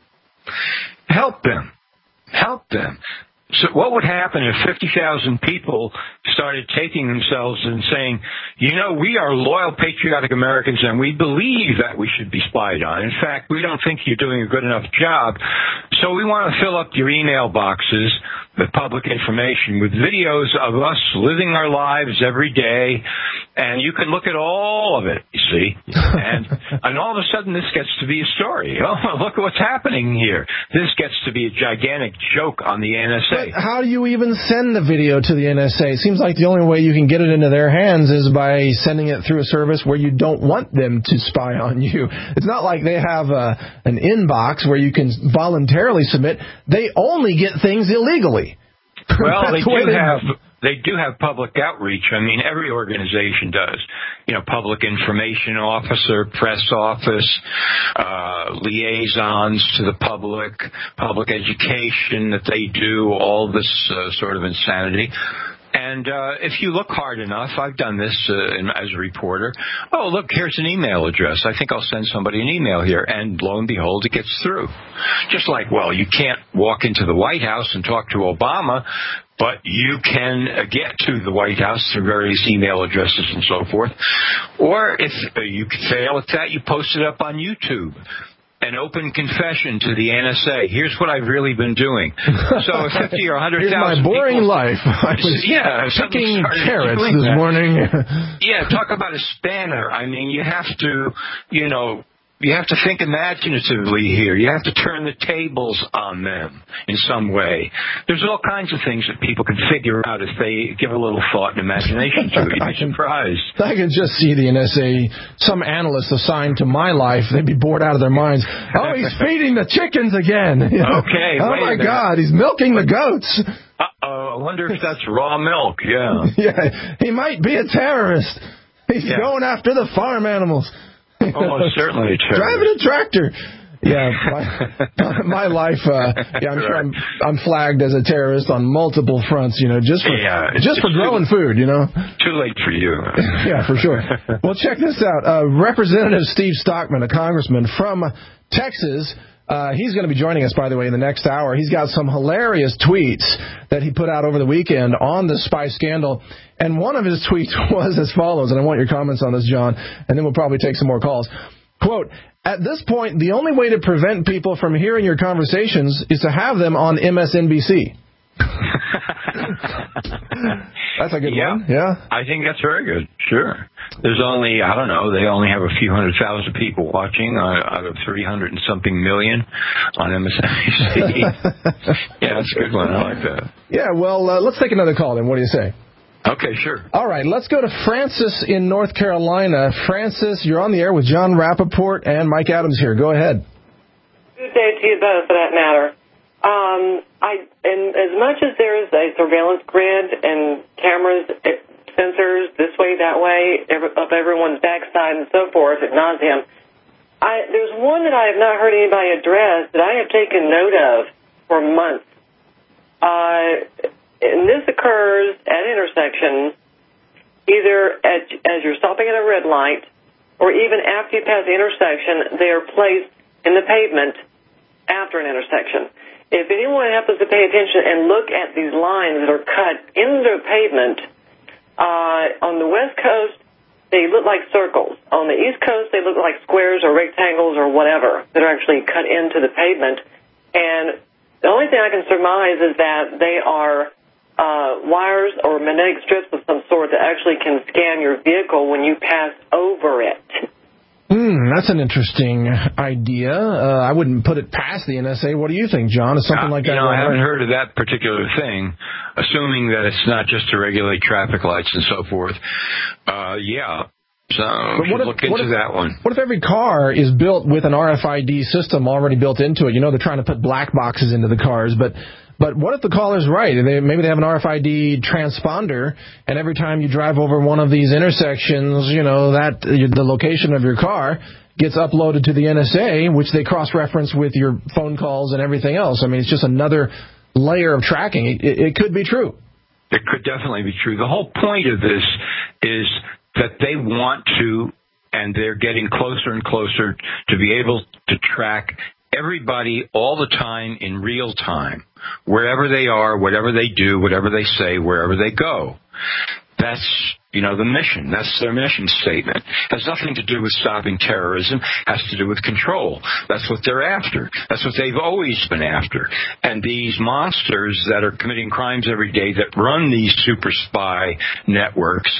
A? Help them. Help them. So what would happen if fifty thousand people started taping themselves and saying, you know, we are loyal, patriotic Americans, and we believe that we should be spied on. In fact, we don't think you're doing a good enough job, so we want to fill up your email boxes with public information, with videos of us living our lives every day, and you can look at all of it, you see. And and all of a sudden this gets to be a story. Oh, look at what's happening here. This gets to be a gigantic joke on the N S A. But how do you even send the video to the N S A? It seems like the only way you can get it into their hands is by sending it through a service where you don't want them to spy on you. It's not like they have a, an inbox where you can voluntarily submit. They only get things illegally. Well, they the do have they do have public outreach. I mean, every organization does. You know, public information officer, press office, uh, liaisons to the public, public education that they do, all this uh, sort of insanity. And uh, if you look hard enough, I've done this uh, in, as a reporter. Oh, look, here's an email address. I think I'll send somebody an email here. And lo and behold, it gets through. Just like, well, you can't walk into the White House and talk to Obama, but you can uh, get to the White House through various email addresses and so forth. Or if uh, you fail at that, you post it up on YouTube. An open confession to the N S A. Here's what I've really been doing. So fifty or one hundred thousand Here's my boring people, life. I was yeah, picking carrots this that. morning. Yeah, talk about a spanner. I mean, you have to, you know, you have to think imaginatively here. You have to turn the tables on them in some way. There's all kinds of things that people can figure out if they give a little thought and imagination to it. You'd be surprised. I can just see the N S A, some analyst assigned to my life, they'd be bored out of their minds. Oh, he's feeding the chickens again. You know? Okay. Oh, my God, he's milking the goats. Uh-oh, I wonder if that's raw milk, yeah. Yeah, he might be a terrorist. He's yeah. going after the farm animals. Almost certainly a terrorist. Driving a tractor. Yeah, my, my life, uh, yeah, I'm sure I'm, I'm flagged as a terrorist on multiple fronts, you know, just for, yeah, just for growing too, food, you know. Too late for you. Yeah, for sure. Well, check this out. Uh, Representative Steve Stockman, a congressman from Texas, uh, he's going to be joining us, by the way, in the next hour. He's got some hilarious tweets that he put out over the weekend on the spy scandal. And one of his tweets was as follows, and I want your comments on this, John, and then we'll probably take some more calls. Quote, at this point, the only way to prevent people from hearing your conversations is to have them on M S N B C. That's a good yeah, one, yeah? I think that's very good, sure. There's only, I don't know, they only have a few hundred thousand people watching uh, out of three hundred and something million on M S N B C. Yeah, that's a good one. I like that. Yeah, well, uh, let's take another call then. What do you say? Okay, sure. All right, let's go to Francis in North Carolina. Francis, you're on the air with John Rappaport and Mike Adams here. Go ahead. Good day to you both, for that matter. Um, I, and as much as there is a surveillance grid and cameras, sensors this way, that way, every, up everyone's backside and so forth, ad nauseum, I, there's one that I have not heard anybody address that I have taken note of for months. Uh... And this occurs at intersections, either at, as you're stopping at a red light, or even after you pass the intersection, they are placed in the pavement after an intersection. If anyone happens to pay attention and look at these lines that are cut into the pavement, uh, on the West Coast, they look like circles. On the East Coast, they look like squares or rectangles or whatever that are actually cut into the pavement. And the only thing I can surmise is that they are uh, wires or magnetic strips of some sort that actually can scan your vehicle when you pass over it. Hmm, that's an interesting idea. Uh, I wouldn't put it past the N S A. What do you think, John? Is something uh, like that? You know, I haven't right? heard of that particular thing, assuming that it's not just to regulate traffic lights and so forth. Uh, yeah. So we should if, look into if, that one. What if every car is built with an R F I D system already built into it? You know, they're trying to put black boxes into the cars, but but what if the caller's right? They, maybe they have an R F I D transponder, and every time you drive over one of these intersections, you know, that the location of your car gets uploaded to the N S A, which they cross-reference with your phone calls and everything else. I mean, it's just another layer of tracking. It, it, it could be true. It could definitely be true. The whole point of this is that they want to, and they're getting closer and closer to be able to track everybody all the time in real time, wherever they are, whatever they do, whatever they say, wherever they go. That's, you know, the mission. That's their mission statement. It has nothing to do with stopping terrorism. It has to do with control. That's what they're after. That's what they've always been after. And these monsters that are committing crimes every day that run these super spy networks,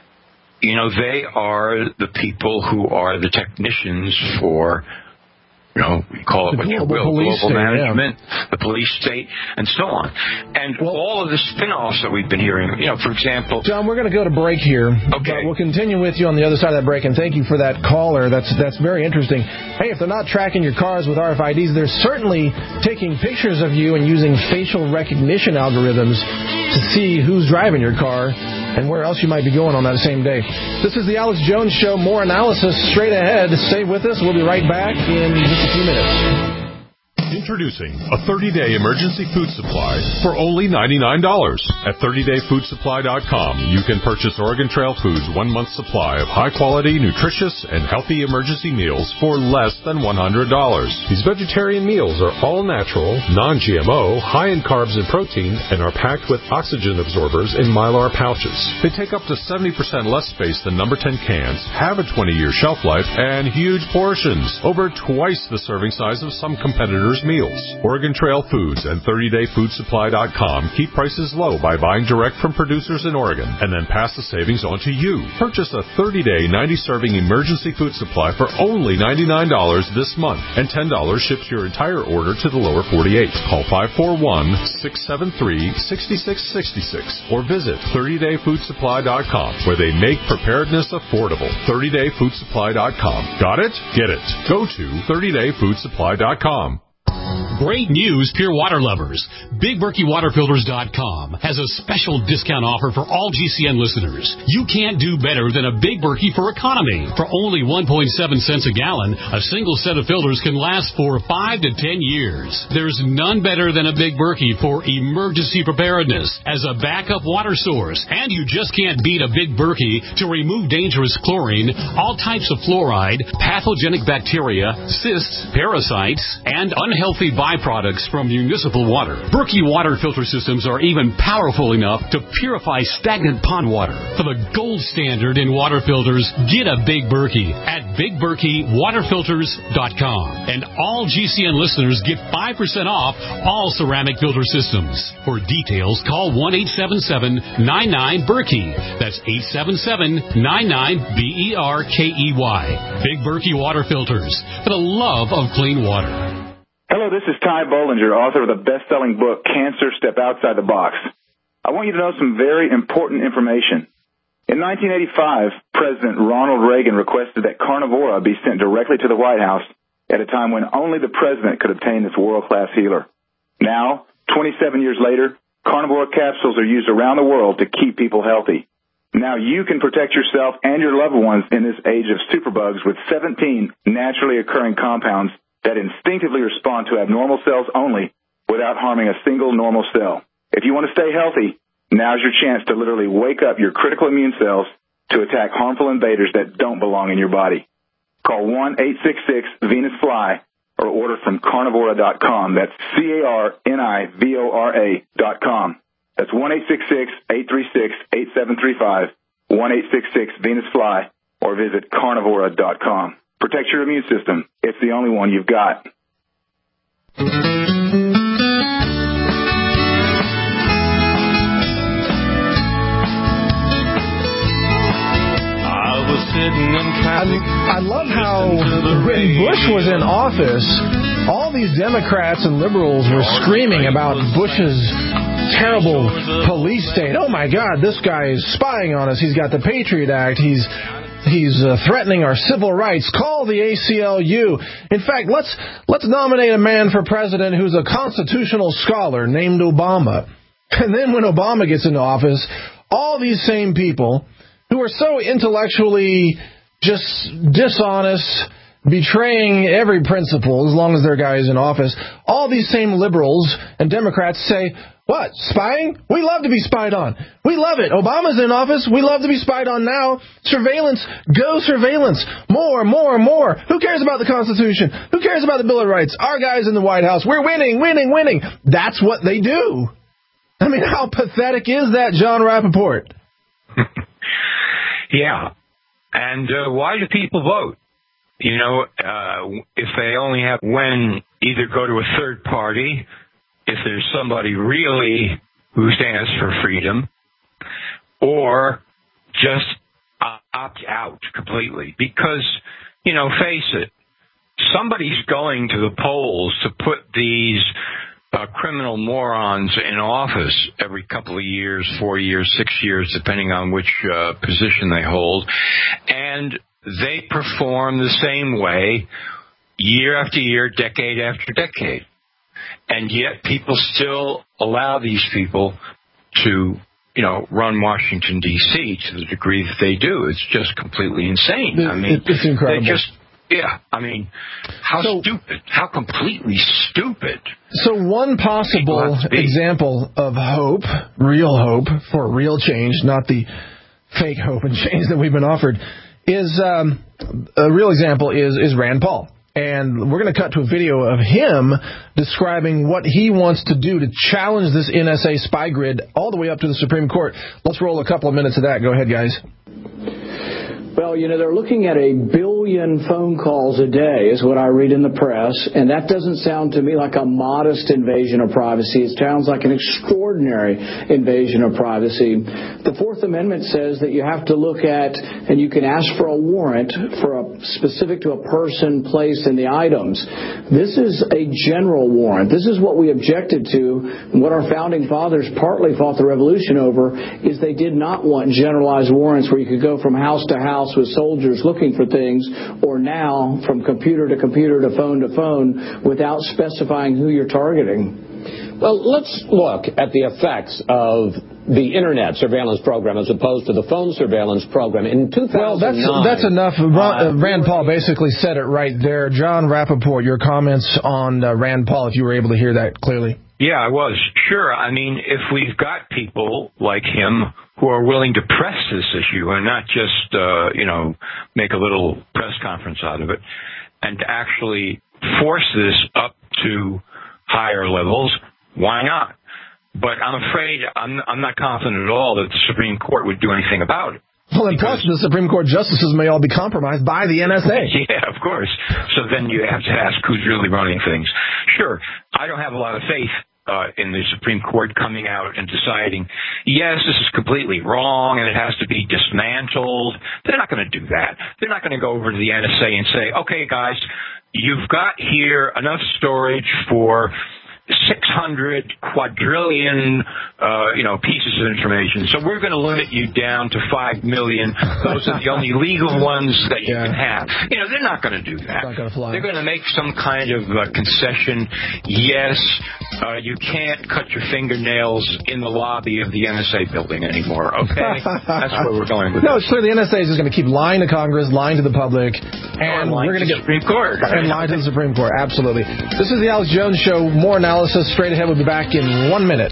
you know, they are the people who are the technicians for, you know, we call it what you will, global state, management, yeah. the police state, and so on. And well, all of the spin-offs that we've been hearing, you know, for example... John, we're going to go to break here. Okay. But we'll continue with you on the other side of that break, and thank you for that caller. That's that's very interesting. Hey, if they're not tracking your cars with R F I Ds, they're certainly taking pictures of you and using facial recognition algorithms to see who's driving your car and where else you might be going on that same day. This is the Alex Jones Show. More analysis straight ahead. Stay with us. We'll be right back in just a few minutes. Introducing a thirty-day emergency food supply for only ninety-nine dollars. At thirty day food supply dot com, you can purchase Oregon Trail Foods' one-month supply of high-quality, nutritious, and healthy emergency meals for less than one hundred dollars. These vegetarian meals are all natural, non-G M O, high in carbs and protein, and are packed with oxygen absorbers in Mylar pouches. They take up to seventy percent less space than number ten cans, have a twenty-year shelf life, and huge portions, over twice the serving size of some competitors' meals. Oregon Trail Foods and thirty day food supply dot com keep prices low by buying direct from producers in Oregon and then pass the savings on to you. Purchase a thirty day, ninety serving emergency food supply for only ninety-nine dollars this month, and ten dollars ships your entire order to the lower forty-eight. Call five four one, six seven three, six six six six or visit thirty day food supply dot com, where they make preparedness affordable. thirty day food supply dot com. Got it? Get it. Go to thirty day food supply dot com. Great news, pure water lovers. Big Berkey Water Filters dot com has a special discount offer for all G C N listeners. You can't do better than a Big Berkey for economy. For only one point seven cents a gallon, a single set of filters can last for five to ten years. There's none better than a Big Berkey for emergency preparedness as a backup water source. And you just can't beat a Big Berkey to remove dangerous chlorine, all types of fluoride, pathogenic bacteria, cysts, parasites, and unhealthy byproducts from municipal water. Berkey water filter systems are even powerful enough to purify stagnant pond water. For the gold standard in water filters, get a Big Berkey at Big Berkey Water Filters dot com. And all G C N listeners get five percent off all ceramic filter systems. For details, call one eight seven seven, nine nine, Berkey. That's eight seven seven, nine nine, B E R K E Y. Big Berkey Water Filters, for the love of clean water. Hello, this is Ty Bollinger, author of the best-selling book, Cancer, Step Outside the Box. I want you to know some very important information. In nineteen eighty-five, President Ronald Reagan requested that Carnivora be sent directly to the White House at a time when only the president could obtain this world-class healer. Now, twenty-seven years later, Carnivora capsules are used around the world to keep people healthy. Now you can protect yourself and your loved ones in this age of superbugs with seventeen naturally occurring compounds that instinctively respond to abnormal cells only without harming a single normal cell. If you want to stay healthy, now's your chance to literally wake up your critical immune cells to attack harmful invaders that don't belong in your body. Call one eight six six, Venus Fly or order from carnivora dot com. That's C A R N I V O R A dot com. That's one eight six six, eight three six, eight seven three five, one eight six six, Venus Fly, or visit carnivora dot com. Protect your immune system. It's the only one you've got. I, I love how when Bush was in office, all these Democrats and liberals were screaming about Bush's terrible police state. Oh, my God, this guy is spying on us. He's got the Patriot Act. He's he's uh, threatening our civil rights. Call the A C L U. In fact, let's let's nominate a man for president who's a constitutional scholar named Obama. And then when Obama gets into office, all these same people who are so intellectually just dishonest, betraying every principle as long as their guy is in office, all these same liberals and Democrats say, what, spying? We love to be spied on. We love it. Obama's in office. We love to be spied on now. Surveillance. Go surveillance. More, more, more. Who cares about the Constitution? Who cares about the Bill of Rights? Our guy's in the White House. We're winning, winning, winning. That's what they do. I mean, how pathetic is that, John Rappaport? Yeah. And uh, why do people vote? You know, uh, if they only have when either go to a third party, if there's somebody really who stands for freedom, or just opt out completely. Because, you know, face it, somebody's going to the polls to put these uh, criminal morons in office every couple of years, four years, six years, depending on which uh, position they hold. And they perform the same way year after year, decade after decade. And yet people still allow these people to, you know, run Washington, D C to the degree that they do. It's just completely insane. I mean, it's incredible. They just, yeah, I mean, how so, stupid, how completely stupid. So one possible example of hope, real hope for real change, not the fake hope and change that we've been offered, is um, a real example is, is Rand Paul. And we're going to cut to a video of him describing what he wants to do to challenge this N S A spy grid all the way up to the Supreme Court. Let's roll a couple of minutes of that. Go ahead, guys. Well, you know, they're looking at a billion phone calls a day is what I read in the press, and that doesn't sound to me like a modest invasion of privacy. It sounds like an extraordinary invasion of privacy. The Fourth Amendment says that you have to look at, and you can ask for a warrant for a specific to a person, place, and the items. This is a general warrant. This is what we objected to, and what our founding fathers partly fought the revolution over, is they did not want generalized warrants where you could go from house to house with soldiers looking for things, or now from computer to computer to phone to phone without specifying who you're targeting. Well, let's look at the effects of the Internet surveillance program as opposed to the phone surveillance program. In two thousand nine... Well, that's, that's enough. Uh, Rand Paul basically said it right there. John Rappaport, your comments on uh, Rand Paul, if you were able to hear that clearly. Yeah, I was. Sure. I mean, if we've got people like him who are willing to press this issue and not just, uh, you know, make a little press conference out of it, and to actually force this up to higher levels, why not? But I'm afraid I'm, I'm not confident at all that the Supreme Court would do anything about it. Well, and plus the Supreme Court justices may all be compromised by the N S A. Yeah, of course. So then you have to ask who's really running things. Sure, I don't have a lot of faith Uh, in the Supreme Court coming out and deciding, yes, this is completely wrong and it has to be dismantled. They're not going to do that. They're not going to go over to the N S A and say, okay, guys, you've got here enough storage for six hundred quadrillion, uh, you know, pieces of information. So we're going to limit you down to five million. Those are the only legal ones that you yeah. can have. You know, they're not going to do that. It's not going to fly. They're going to make some kind of uh, concession. Yes, uh, you can't cut your fingernails in the lobby of the N S A building anymore. Okay, that's where we're going with no, this. it's clear the N S A is just going to keep lying to Congress, lying to the public, and we're going to get Supreme Court and lying to the Supreme Court. Absolutely. This is the Alex Jones Show. More analysis straight ahead. We'll be back in one minute.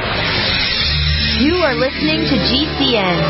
You are listening to G C N.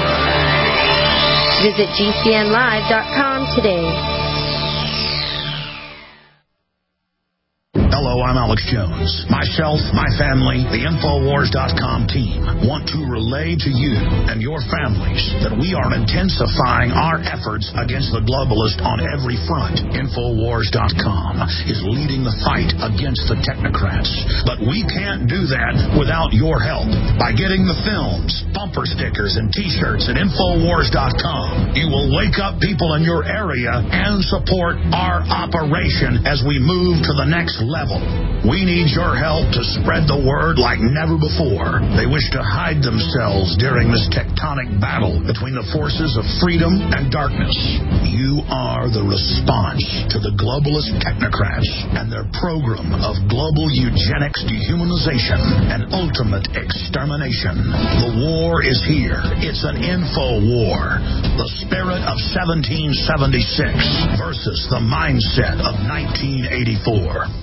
Visit G C N live dot com today. Hello, I'm Alex Jones. Myself, my family, the Infowars dot com team want to relay to you and your families that we are intensifying our efforts against the globalist on every front. Infowars dot com is leading the fight against the technocrats. But we can't do that without your help. By getting the films, bumper stickers, and T-shirts at Infowars dot com, you will wake up people in your area and support our operation as we move to the next level. We need your help to spread the word like never before. They wish to hide themselves during this tectonic battle between the forces of freedom and darkness. You are the response to the globalist technocrats and their program of global eugenics, dehumanization, and ultimate extermination. The war is here. It's an info war. The spirit of seventeen seventy-six versus the mindset of nineteen eighty-four.